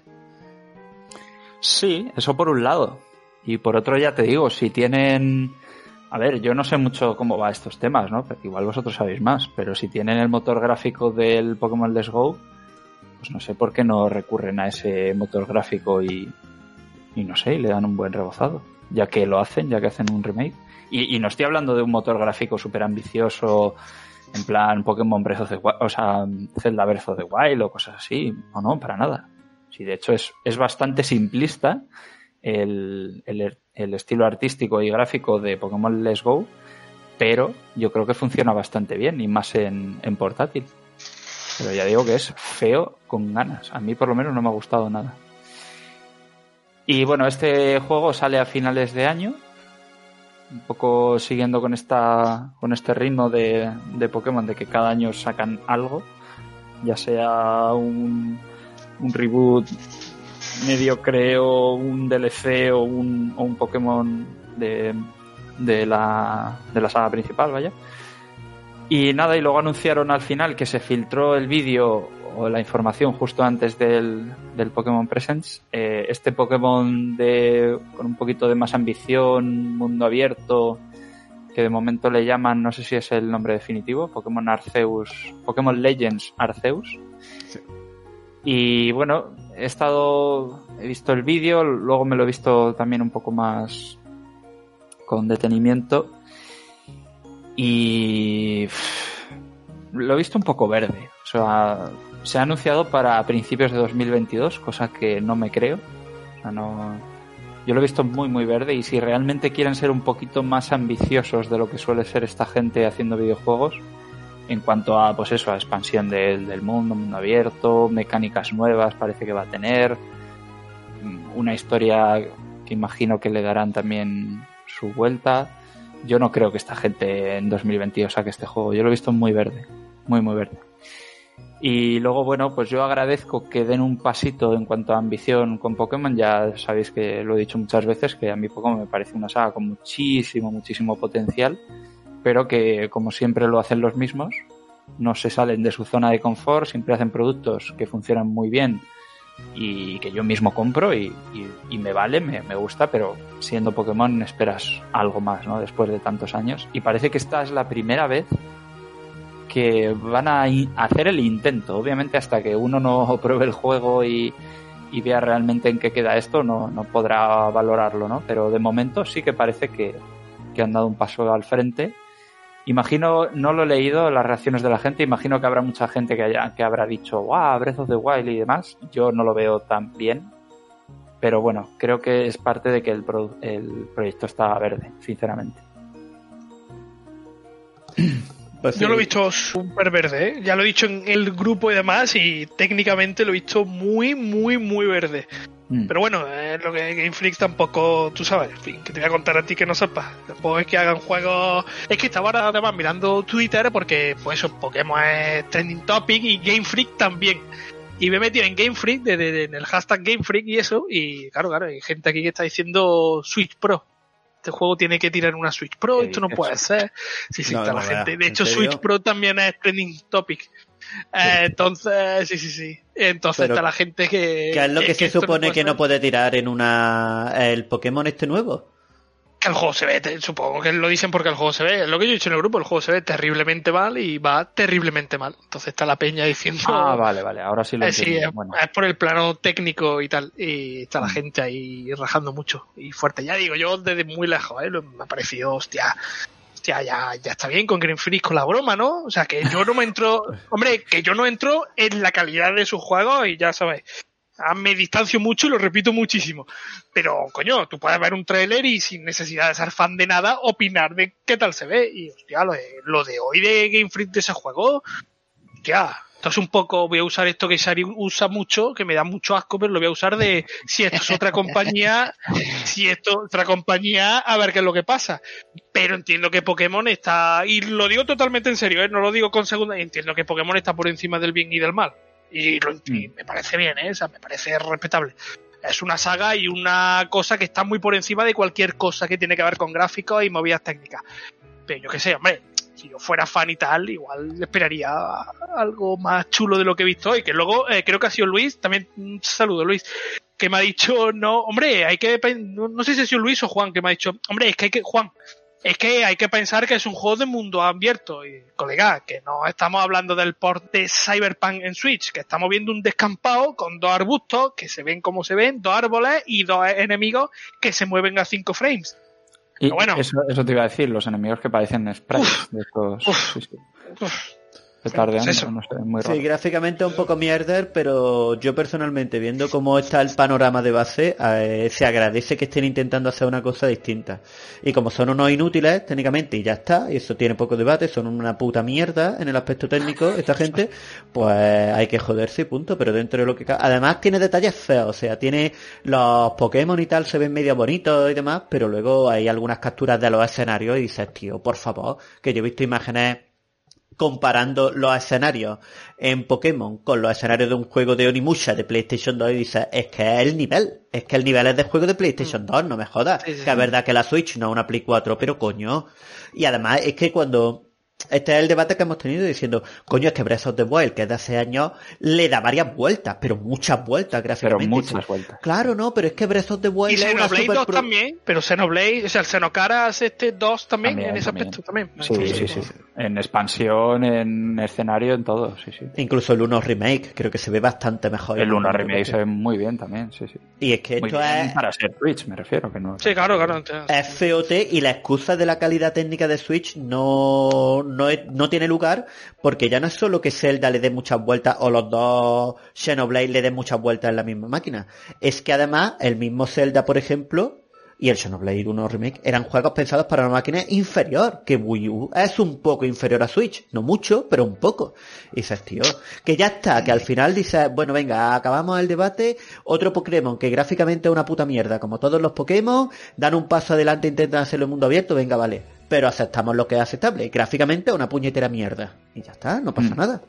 Sí, eso por un lado. Y por otro ya te digo, si tienen... A ver, yo no sé mucho cómo va estos temas, ¿no? Pero igual vosotros sabéis más. Pero si tienen el motor gráfico del Pokémon Let's Go, pues no sé por qué no recurren a ese motor gráfico y no sé, y le dan un buen rebozado. Ya que lo hacen, ya que hacen un remake. Y no estoy hablando de un motor gráfico súper ambicioso, en plan Pokémon Breath of the Wild, o sea, Zelda Breath of the Wild o cosas así. No, para nada. Sí, de hecho es bastante simplista el estilo artístico y gráfico de Pokémon Let's Go, pero yo creo que funciona bastante bien, y más en portátil. Pero ya digo que es feo con ganas. A mí por lo menos no me ha gustado nada. Y bueno, este juego sale a finales de año, un poco siguiendo con este ritmo de Pokémon, de que cada año sacan algo, ya sea un reboot mediocre o un DLC o un Pokémon de la saga principal, vaya. Y nada, y luego anunciaron al final que se filtró el vídeo o la información justo antes del Pokémon Presents, este Pokémon con un poquito de más ambición, mundo abierto, que de momento le llaman, no sé si es el nombre definitivo, Pokémon Legends Arceus. Sí. Y bueno, he visto el vídeo, luego me lo he visto también un poco más con detenimiento y lo he visto un poco verde. O sea, se ha anunciado para principios de 2022, cosa que no me creo. O sea, yo lo he visto muy muy verde, y si realmente quieren ser un poquito más ambiciosos de lo que suele ser esta gente haciendo videojuegos, en cuanto a, pues eso, a expansión del mundo abierto, mecánicas nuevas parece que va a tener, una historia que imagino que le darán también su vuelta. Yo no creo que esta gente en 2022 saque este juego. Yo lo he visto muy verde, muy muy verde. Y luego, bueno, pues yo agradezco que den un pasito en cuanto a ambición con Pokémon. Ya sabéis que lo he dicho muchas veces, que a mí Pokémon me parece una saga con muchísimo potencial, pero que, como siempre lo hacen los mismos, no se salen de su zona de confort, siempre hacen productos que funcionan muy bien y que yo mismo compro y me vale, me gusta, pero siendo Pokémon esperas algo más, ¿no? Después de tantos años. Y parece que esta es la primera vez que van a hacer el intento, obviamente hasta que uno no pruebe el juego y y vea realmente en qué queda esto, no podrá valorarlo, ¿no? Pero de momento sí que parece que han dado un paso al frente. Imagino, no lo he leído, las reacciones de la gente, imagino que habrá mucha gente que habrá dicho, ¡wow! Breath of the Wild y demás. Yo no lo veo tan bien, pero bueno, creo que es parte de que el proyecto está verde, sinceramente. Pues Yo sí. lo he visto súper verde, ¿eh? Ya lo he dicho en el grupo y demás, y técnicamente lo he visto muy, muy, muy verde. Pero bueno, es lo que Game Freak tampoco, tú sabes, en fin, que te voy a contar a ti que no sepas. Tampoco es que hagan juegos. Es que estaba ahora además mirando Twitter porque, pues eso, Pokémon es trending topic y Game Freak también. Y me he metido en Game Freak, en el hashtag Game Freak y eso, y claro, hay gente aquí que está diciendo Switch Pro. Este juego tiene que tirar una Switch Pro, esto no puede ser. Sí, No, está no la veas, gente. De ¿en hecho, serio? Switch Pro también es trending topic. Entonces, sí. Entonces Pero, está la gente que... ¿Qué es lo que se esto supone puede que no ser. puede tirar en el Pokémon este nuevo? Que el juego se ve, supongo que lo dicen porque el juego se ve. Es lo que yo he dicho en el grupo, el juego se ve terriblemente mal y va terriblemente mal. Entonces está la peña diciendo... Vale, ahora sí lo sí, entiendo. Bueno. es por el plano técnico y tal. Y está la gente ahí rajando mucho y fuerte. Ya digo, yo desde muy lejos, me ha parecido, hostia, ya está bien con Game Freak con la broma, ¿no? O sea, que yo no me entro... Hombre, que yo no entro en la calidad de sus juegos y ya sabéis. Me distancio mucho y lo repito muchísimo. Pero, coño, tú puedes ver un tráiler y sin necesidad de ser fan de nada, opinar de qué tal se ve. Y, hostia, lo de hoy de Game Freak de ese juego, hostia, entonces un poco voy a usar esto que Shari usa mucho, que me da mucho asco, pero lo voy a usar de si esto es otra compañía, a ver qué es lo que pasa. Pero entiendo que Pokémon está, y lo digo totalmente en serio, no lo digo con segunda, entiendo que Pokémon está por encima del bien y del mal. Y me parece bien, o sea, me parece respetable. Es una saga y una cosa que está muy por encima de cualquier cosa que tiene que ver con gráficos y movidas técnicas. Pero yo qué sé, hombre, si yo fuera fan y tal, igual esperaría algo más chulo de lo que he visto hoy. Que luego creo que ha sido Luis, también un saludo Luis, que me ha dicho, no, hombre, no sé si ha sido Luis o Juan, que me ha dicho, hombre, es que hay que pensar que es un juego de mundo abierto. Y, colega, que no estamos hablando del port de Cyberpunk en Switch, que estamos viendo un descampado con dos arbustos que se ven como se ven, dos árboles y dos enemigos que se mueven a 5 frames. Y Pero bueno. eso te iba a decir, los enemigos que parecen sprites de estos... Sí. Petardeando, Pues eso. no sé, muy raro. Sí, gráficamente un poco mierder, pero yo personalmente, viendo cómo está el panorama de base, se agradece que estén intentando hacer una cosa distinta. Y como son unos inútiles, técnicamente, y ya está, y eso tiene poco debate, son una puta mierda en el aspecto técnico, esta gente, pues hay que joderse y punto, pero dentro de lo que... Además tiene detalles feos, o sea, tiene los Pokémon y tal, se ven medio bonitos y demás, pero luego hay algunas capturas de los escenarios y dices, tío, por favor, que yo he visto imágenes comparando los escenarios en Pokémon con los escenarios de un juego de Onimusha de PlayStation 2 y dices, es que el nivel es de juego de PlayStation 2, no me jodas. Sí. Que es verdad que la Switch no es una Play 4, pero coño. Y además es que cuando... Este es el debate que hemos tenido diciendo, coño, es que Breath of the Wild, que es de hace años, le da varias vueltas, pero muchas vueltas gráficamente. Pero muchas vueltas. Claro, no, pero es que Breath of the Wild Y es una Xenoblade super 2 también, pero Xenoblade, o sea, el Xenocaras 2 también en ese aspecto también. Sí. En expansión, en escenario, en todo, sí. Incluso el 1 Remake, creo que se ve bastante mejor. El 1 Remake se ve muy bien también, sí. Y es que Muy esto bien es... para ser Switch, me refiero, que no... Sí, claro. Es FOT y la excusa de la calidad técnica de Switch no tiene lugar porque ya no es solo que Zelda le dé muchas vueltas o los dos Xenoblade le den muchas vueltas en la misma máquina. Es que además el mismo Zelda, por ejemplo, y el Xenoblade 1 Remake eran juegos pensados para una máquina inferior, que Wii U es un poco inferior a Switch. No mucho, pero un poco. Y dices, tío, que ya está, que al final dices, bueno, venga, acabamos el debate, otro Pokémon que gráficamente es una puta mierda, como todos los Pokémon, dan un paso adelante, intentan hacerlo en mundo abierto, venga, vale. Pero aceptamos lo que es aceptable. Gráficamente es una puñetera mierda. Y ya está, no pasa nada.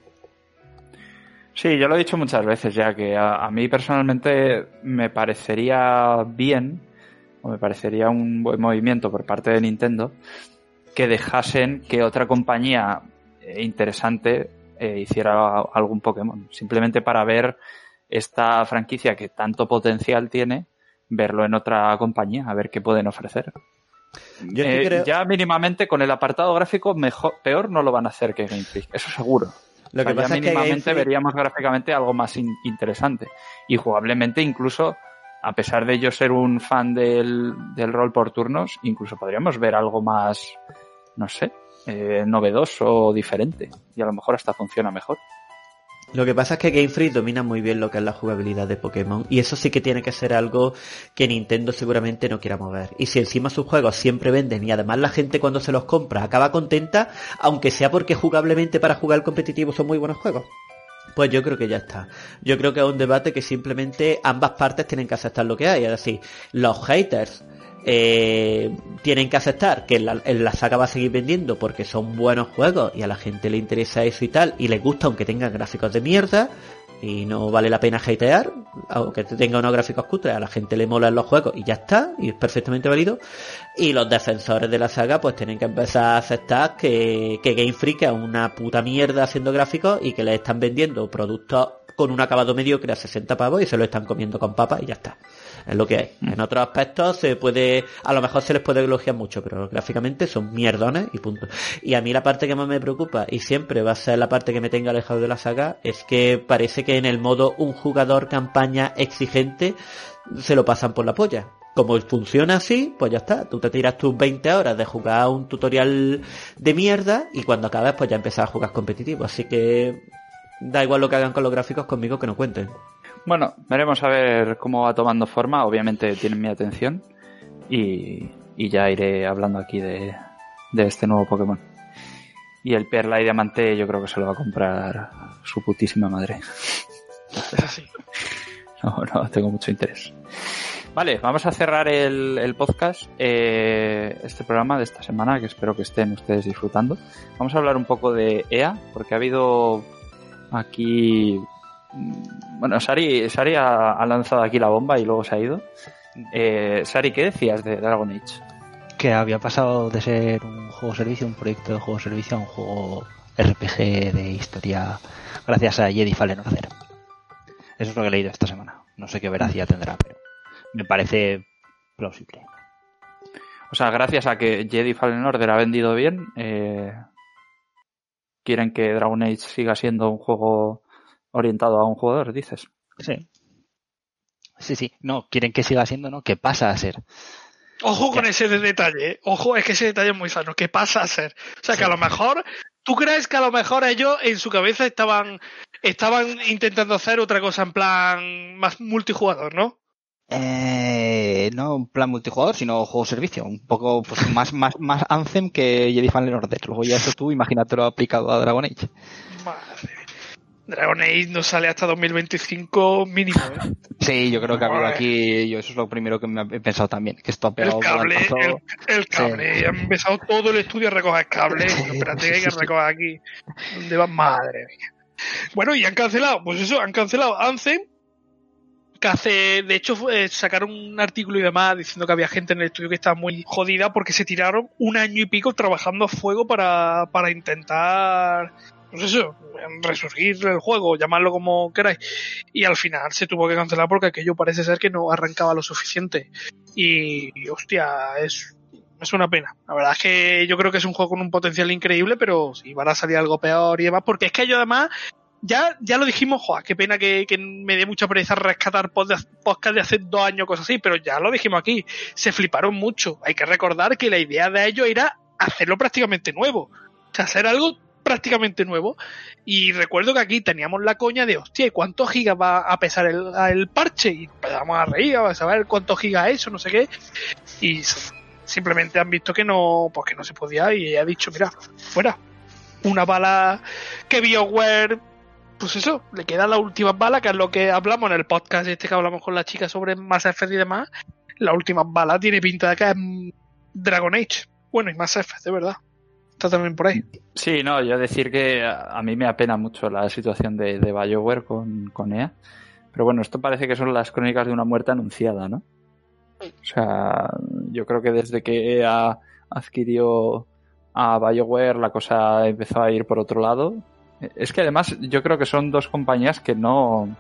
Sí, yo lo he dicho muchas veces ya, que a mí personalmente me parecería bien, o me parecería un buen movimiento por parte de Nintendo, que dejasen que otra compañía interesante hiciera algún Pokémon. Simplemente para ver esta franquicia que tanto potencial tiene, verlo en otra compañía, a ver qué pueden ofrecer. Yo creo... Ya mínimamente con el apartado gráfico peor no lo van a hacer que Game Freak, eso seguro. Lo que O sea, pasa ya es que Game mínimamente Freak- veríamos gráficamente algo más interesante. Y jugablemente incluso, a pesar de yo ser un fan del rol por turnos, incluso podríamos ver algo más, no sé, novedoso o diferente. Y a lo mejor hasta funciona mejor. Lo que pasa es que Game Freak domina muy bien lo que es la jugabilidad de Pokémon y eso sí que tiene que ser algo que Nintendo seguramente no quiera mover. Y si encima sus juegos siempre venden y además la gente cuando se los compra acaba contenta, aunque sea porque jugablemente para jugar competitivo son muy buenos juegos, pues yo creo que ya está. Yo creo que es un debate que simplemente ambas partes tienen que aceptar lo que hay. Es decir, los haters tienen que aceptar que la saga va a seguir vendiendo porque son buenos juegos y a la gente le interesa eso y tal, y les gusta aunque tengan gráficos de mierda y no vale la pena hatear, aunque tenga unos gráficos cutres, a la gente le molan los juegos y ya está, y es perfectamente válido. Y los defensores de la saga pues tienen que empezar a aceptar que Game Freak es una puta mierda haciendo gráficos y que le están vendiendo productos con un acabado mediocre a 60 pavos y se lo están comiendo con papas y ya está. Es lo que hay. En otros aspectos a lo mejor se les puede elogiar mucho, pero gráficamente son mierdones y punto. Y a mí la parte que más me preocupa, y siempre va a ser la parte que me tenga alejado de la saga, es que parece que en el modo un jugador campaña exigente se lo pasan por la polla. Como funciona así, pues ya está. Tú te tiras tus 20 horas de jugar un tutorial de mierda y cuando acabes pues ya empiezas a jugar competitivo. Así que da igual lo que hagan con los gráficos, conmigo que no cuenten. Bueno, veremos a ver cómo va tomando forma. Obviamente tienen mi atención y ya iré hablando aquí de este nuevo Pokémon. Y el Perla y Diamante yo creo que se lo va a comprar su putísima madre. Es así. No, tengo mucho interés. Vale, vamos a cerrar el podcast, este programa de esta semana, que espero que estén ustedes disfrutando. Vamos a hablar un poco de EA, porque ha habido aquí... Bueno, Sari ha lanzado aquí la bomba y luego se ha ido. Sari, ¿qué decías de Dragon Age? Que había pasado de ser un juego servicio, un proyecto de juego servicio, a un juego RPG de historia gracias a Jedi Fallen Order. Eso es lo que he leído esta semana. No sé qué veracidad tendrá, pero me parece plausible. O sea, gracias a que Jedi Fallen Order ha vendido bien, quieren que Dragon Age siga siendo un juego orientado a un jugador, dices. Sí. No, quieren que siga siendo, ¿no? Que pasa a ser. Ojo con ese detalle, ¿eh? Ojo, es que ese detalle es muy sano. ¿Qué pasa a ser? O sea, que a lo mejor, ¿tú crees que a lo mejor ellos en su cabeza estaban intentando hacer otra cosa en plan más multijugador, ¿no? No en plan multijugador, sino juego servicio. Un poco pues, más Anthem que Jedi Fallen Order. Luego ya eso tú, imagínatelo aplicado a Dragon Age. Madre mía. Dragon Age no sale hasta 2025 mínimo, ¿eh? Sí, yo creo que ha habido aquí, eso es lo primero que me he pensado también, que esto ha pegado El cable, el Sí. cable. Han empezado todo el estudio a recoger cable. Bueno, espérate que hay que recoger aquí. ¿Dónde va? Madre mía. Bueno, y han cancelado, pues eso, han cancelado Anthem, que de hecho sacaron un artículo y demás diciendo que había gente en el estudio que estaba muy jodida porque se tiraron 1 año y pico trabajando a fuego para intentar, pues eso, resurgir el juego, llamarlo como queráis, y al final se tuvo que cancelar porque aquello parece ser que no arrancaba lo suficiente y hostia, es una pena. La verdad es que yo creo que es un juego con un potencial increíble, pero si van a salir algo peor y demás, porque es que yo además ya lo dijimos, joder, qué pena que me dé mucha pereza rescatar podcast de hace 2 años, cosas así, pero ya lo dijimos aquí, se fliparon mucho. Hay que recordar que la idea de ellos era hacerlo prácticamente nuevo, o sea, hacer algo prácticamente nuevo. Y recuerdo que aquí teníamos la coña de, hostia, ¿y cuántos gigas va a pesar el parche? Y empezamos a reír, a saber cuántos gigas es eso, no sé qué, y simplemente han visto que no, pues que no se podía, y ha dicho, mira, fuera. Una bala que BioWare, pues eso, le queda la última bala, que es lo que hablamos en el podcast que hablamos con la chica sobre Mass Effect y demás. La última bala tiene pinta de que es Dragon Age. Bueno, y Mass Effect, de verdad. Está también por ahí. Sí, no, yo decir que a mí me apena mucho la situación de BioWare con EA. Pero bueno, esto parece que son las crónicas de una muerte anunciada, ¿no? O sea, yo creo que desde que EA adquirió a BioWare la cosa empezó a ir por otro lado. Es que además yo creo que son 2 compañías que no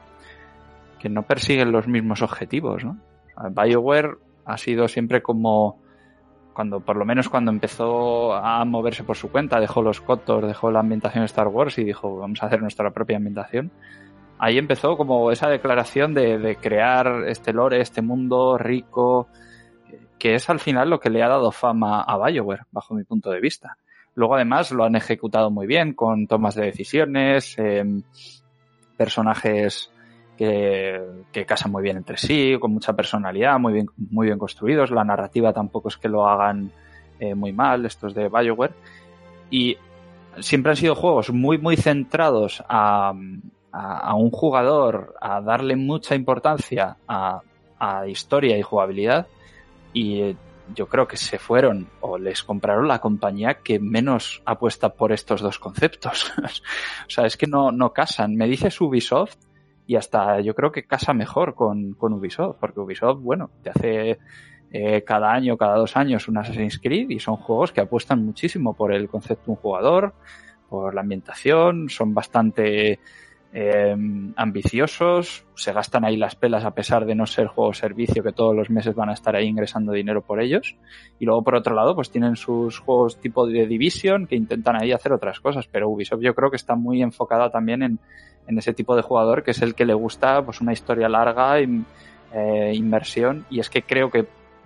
persiguen los mismos objetivos, ¿no? BioWare ha sido siempre como por lo menos cuando empezó a moverse por su cuenta, dejó los KOTOR, dejó la ambientación de Star Wars y dijo, vamos a hacer nuestra propia ambientación. Ahí empezó como esa declaración de crear este lore, este mundo rico, que es al final lo que le ha dado fama a BioWare, bajo mi punto de vista. Luego además lo han ejecutado muy bien, con tomas de decisiones, personajes que casan muy bien entre sí, con mucha personalidad, muy bien construidos. La narrativa tampoco es que lo hagan muy mal, estos de BioWare. Y siempre han sido juegos muy centrados a un jugador, a darle mucha importancia a historia y jugabilidad. Y yo creo que se fueron o les compraron la compañía que menos apuesta por estos dos conceptos. O sea, es que no casan. Me dices Ubisoft y hasta yo creo que casa mejor con Ubisoft, porque Ubisoft, bueno, te hace cada año, cada 2 años un Assassin's Creed y son juegos que apuestan muchísimo por el concepto de un jugador, por la ambientación, son bastante ambiciosos, se gastan ahí las pelas a pesar de no ser juego servicio, que todos los meses van a estar ahí ingresando dinero por ellos. Y luego por otro lado pues tienen sus juegos tipo de Division que intentan ahí hacer otras cosas, pero Ubisoft yo creo que está muy enfocada también en ese tipo de jugador que es el que le gusta pues una historia larga, inversión. Y es que creo que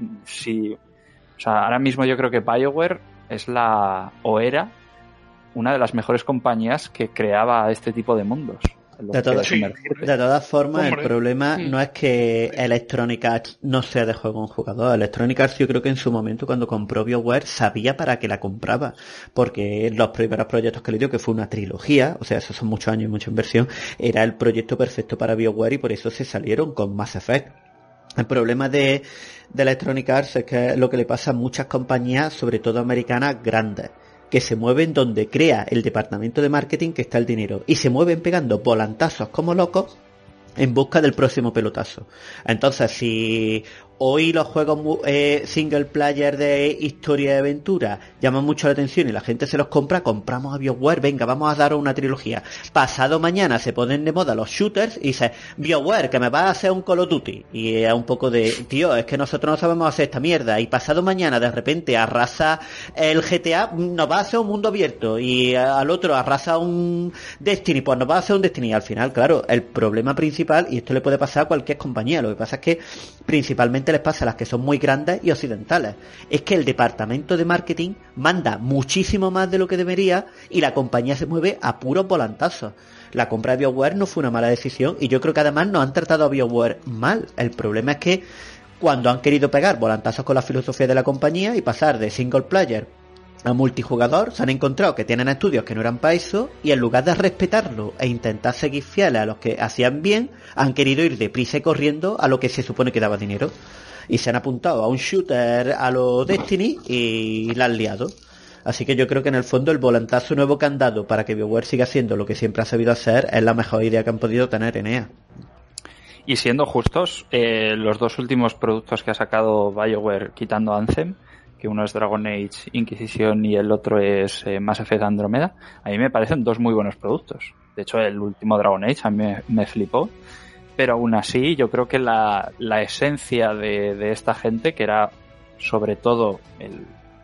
ahora mismo yo creo que BioWare es era una de las mejores compañías que creaba este tipo de mundos. De todas formas, el problema no es que Electronic Arts no sea de juego un jugador. Electronic Arts yo creo que en su momento cuando compró BioWare sabía para qué la compraba, porque los primeros proyectos que le dio, que fue una trilogía, o sea, esos son muchos años y mucha inversión, era el proyecto perfecto para BioWare y por eso se salieron con Mass Effect. El problema de Electronic Arts es que es lo que le pasa a muchas compañías, sobre todo americanas, grandes, que se mueven donde crea el departamento de marketing que está el dinero y se mueven pegando volantazos como locos en busca del próximo pelotazo. Entonces, si hoy los juegos single player de historia y aventura llaman mucho la atención y la gente se los compra, compramos a BioWare, venga, vamos a daros una trilogía. Pasado mañana se ponen de moda los shooters y dice, BioWare, que me va a hacer un Call of Duty. Y es un poco de, tío, es que nosotros no sabemos hacer esta mierda. Y pasado mañana de repente arrasa el GTA, nos va a hacer un mundo abierto. Y al otro arrasa un Destiny, pues nos va a hacer un Destiny. Y al final, claro, el problema principal, y esto le puede pasar a cualquier compañía, lo que pasa es que principalmente les pasa a las que son muy grandes y occidentales, es que el departamento de marketing manda muchísimo más de lo que debería y la compañía se mueve a puros volantazos. La compra de BioWare no fue una mala decisión y yo creo que además no han tratado a BioWare mal. El problema es que cuando han querido pegar volantazos con la filosofía de la compañía y pasar de single player a multijugador, se han encontrado que tienen estudios que no eran para eso y en lugar de respetarlo e intentar seguir fieles a los que hacían bien, han querido ir deprisa y corriendo a lo que se supone que daba dinero. Y se han apuntado a un shooter a lo Destiny y la han liado. Así que yo creo que en el fondo el volantazo nuevo que han dado para que BioWare siga haciendo lo que siempre ha sabido hacer es la mejor idea que han podido tener en EA. Y siendo justos, los dos últimos productos que ha sacado BioWare quitando Anthem, que uno es Dragon Age Inquisition y el otro es Mass Effect Andromeda, a mí me parecen dos muy buenos productos. De hecho, el último Dragon Age a mí me flipó. Pero aún así yo creo que la esencia de esta gente, que era sobre todo el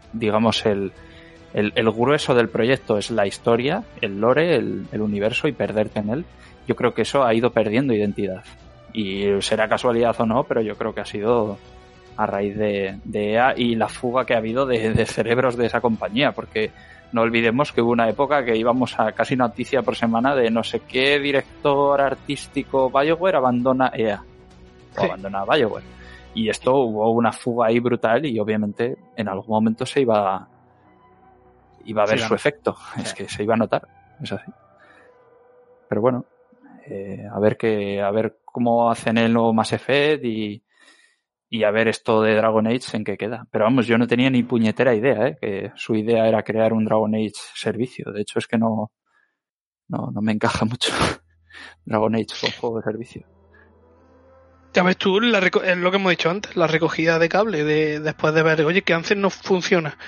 grueso del proyecto, es la historia, el lore, el universo y perderte en él, yo creo que eso ha ido perdiendo identidad. Y será casualidad o no, pero yo creo que ha sido a raíz de EA y la fuga que ha habido de cerebros de esa compañía, porque no olvidemos que hubo una época que íbamos a casi noticia por semana de no sé qué director artístico BioWare abandona EA o abandona BioWare. Y esto hubo una fuga ahí brutal y obviamente en algún momento se iba a ver su efecto. Es que se iba a notar. Es así. Pero bueno, a ver cómo hacen el nuevo Mass Effect y a ver esto de Dragon Age en qué queda. Pero vamos, yo no tenía ni puñetera idea, que su idea era crear un Dragon Age servicio. De hecho, es que no me encaja mucho Dragon Age con juego de servicio. Ya ves tú, lo que hemos dicho antes, la recogida de cable, después de ver, oye, que Anthem no funciona.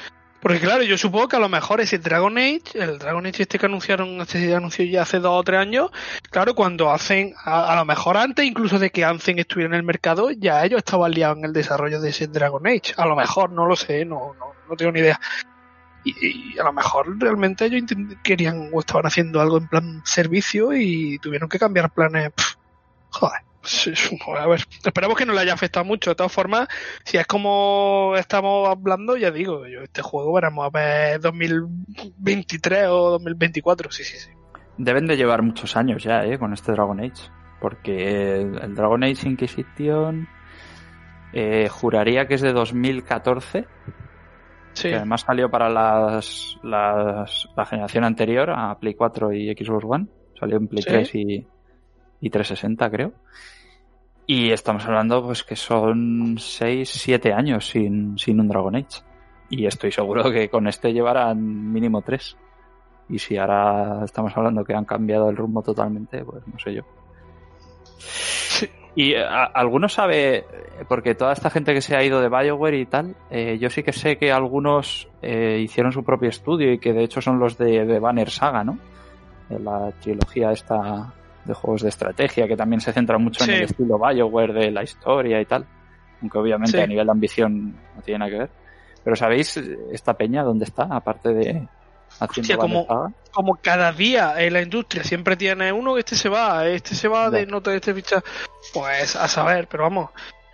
Porque claro, yo supongo que a lo mejor ese Dragon Age, el Dragon Age este que anunciaron, este se anunció ya hace 2 o 3 años, claro, cuando hacen, a lo mejor antes incluso de que Anthem estuviera en el mercado, ya ellos estaban liados en el desarrollo de ese Dragon Age. A lo mejor, no lo sé, no tengo ni idea. Y a lo mejor realmente ellos querían o estaban haciendo algo en plan servicio y tuvieron que cambiar planes. Joder. A ver, esperamos que no le haya afectado mucho. De todas formas, si es como estamos hablando, ya digo, este juego veremos a ver 2023 o 2024. Sí. Deben de llevar muchos años ya, con este Dragon Age. Porque el Dragon Age Inquisition juraría que es de 2014. Sí. Que además salió para la generación anterior, a Play 4 y Xbox One. Salió en Play 3 y 360, creo. Y estamos hablando pues que son 6-7 años sin un Dragon Age. Y estoy seguro que con este llevarán mínimo 3. Y si ahora estamos hablando que han cambiado el rumbo totalmente, pues no sé yo. Sí. Y ¿alguno sabe? Porque toda esta gente que se ha ido de BioWare y tal, yo sí que sé que algunos hicieron su propio estudio y que de hecho son los de Banner Saga, ¿no? La trilogía esta de juegos de estrategia, que también se centra mucho en el estilo BioWare de la historia y tal, aunque obviamente a nivel de ambición no tiene nada que ver. Pero ¿sabéis esta peña dónde está? Aparte de haciendo como cada día en la industria siempre tiene uno que este se va de nota de este ficha, pues a saber, pero vamos,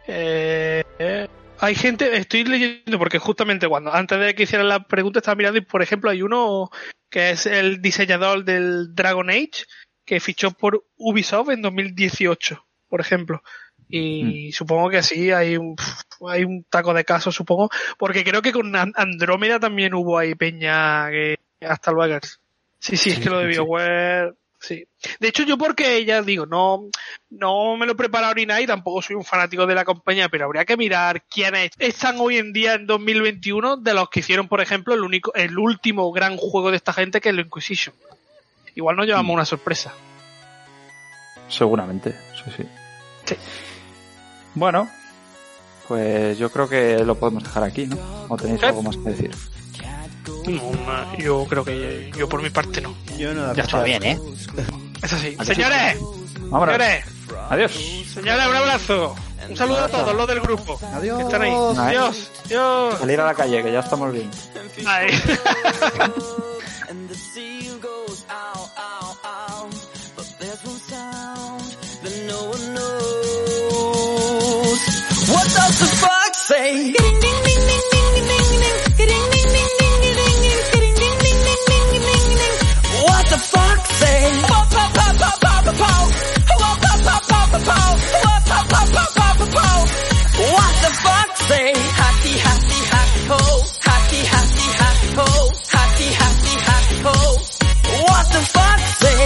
hay gente, estoy leyendo porque justamente antes de que hicieran la pregunta estaba mirando y por ejemplo hay uno que es el diseñador del Dragon Age que fichó por Ubisoft en 2018, por ejemplo. Y supongo que así hay un taco de casos, supongo, porque creo que con Andrómeda también hubo ahí peña que hasta luego. Sí, es que lo de BioWare, sí. De hecho, yo porque ya digo, no me lo he preparado ni nada y tampoco soy un fanático de la compañía, pero habría que mirar quiénes están hoy en día en 2021 de los que hicieron, por ejemplo, el último gran juego de esta gente, que es el Inquisition. Igual nos llevamos una sorpresa. Seguramente, sí. Bueno, pues yo creo que lo podemos dejar aquí, ¿no? ¿O tenéis algo más que decir? No, yo creo que yo por mi parte no. Yo no. Ya está bien, ¿eh? Es así. Señores, vámonos. señores, Adiós. señores, un abrazo. Un saludo a todos los del grupo. Adiós. Que están ahí. Adiós. Salir a la calle, que ya estamos bien. Ay. And the seal goes out, out, out. But there's one sound that no one knows. What does the fox say? Ding, ding, ding, ding, ding, ding, ding, ding. Ding, ding, ding, ding, ding, ding, ding. Ding, ding, ding, ding, ding, ding, ding. What the fox say? Pop, pop, pop, pop, pop, pop, pop. Pop, pop, pop, pop, pop, pop. Pop, pop, pop, pop, pop, pop, pop. What the fox say? Happy, happy, happy, ho. Happy, happy, happy, ho. Happy, happy, happy, ho. What the fox say?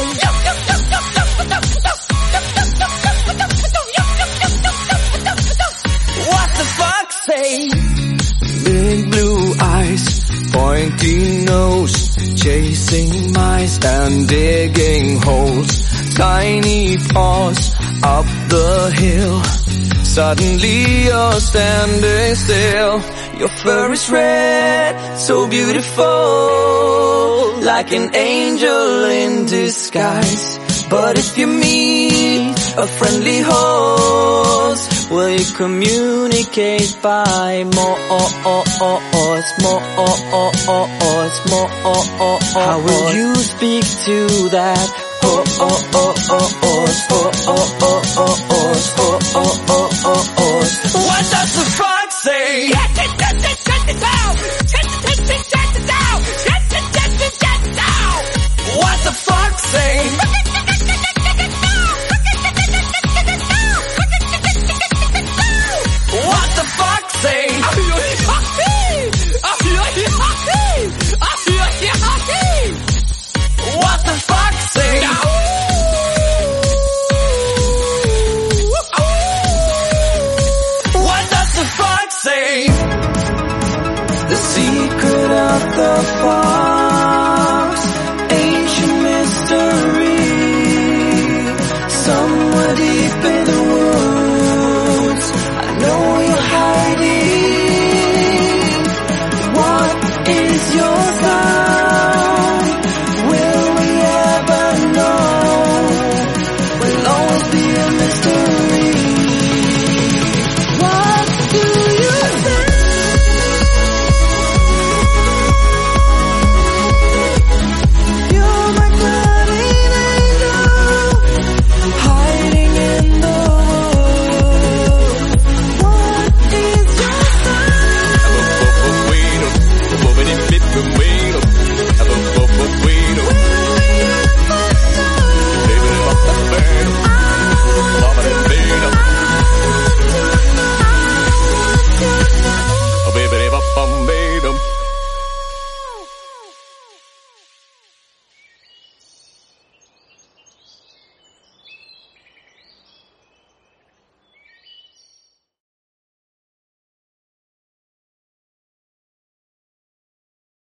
What the fox say? Big blue eyes, pointy nose, chasing mice and digging holes. Tiny paws up the hill. Suddenly you're standing still. Your fur is red, so beautiful, like an angel in disguise. But if you meet a friendly host, will you communicate by more? How will you speak to that?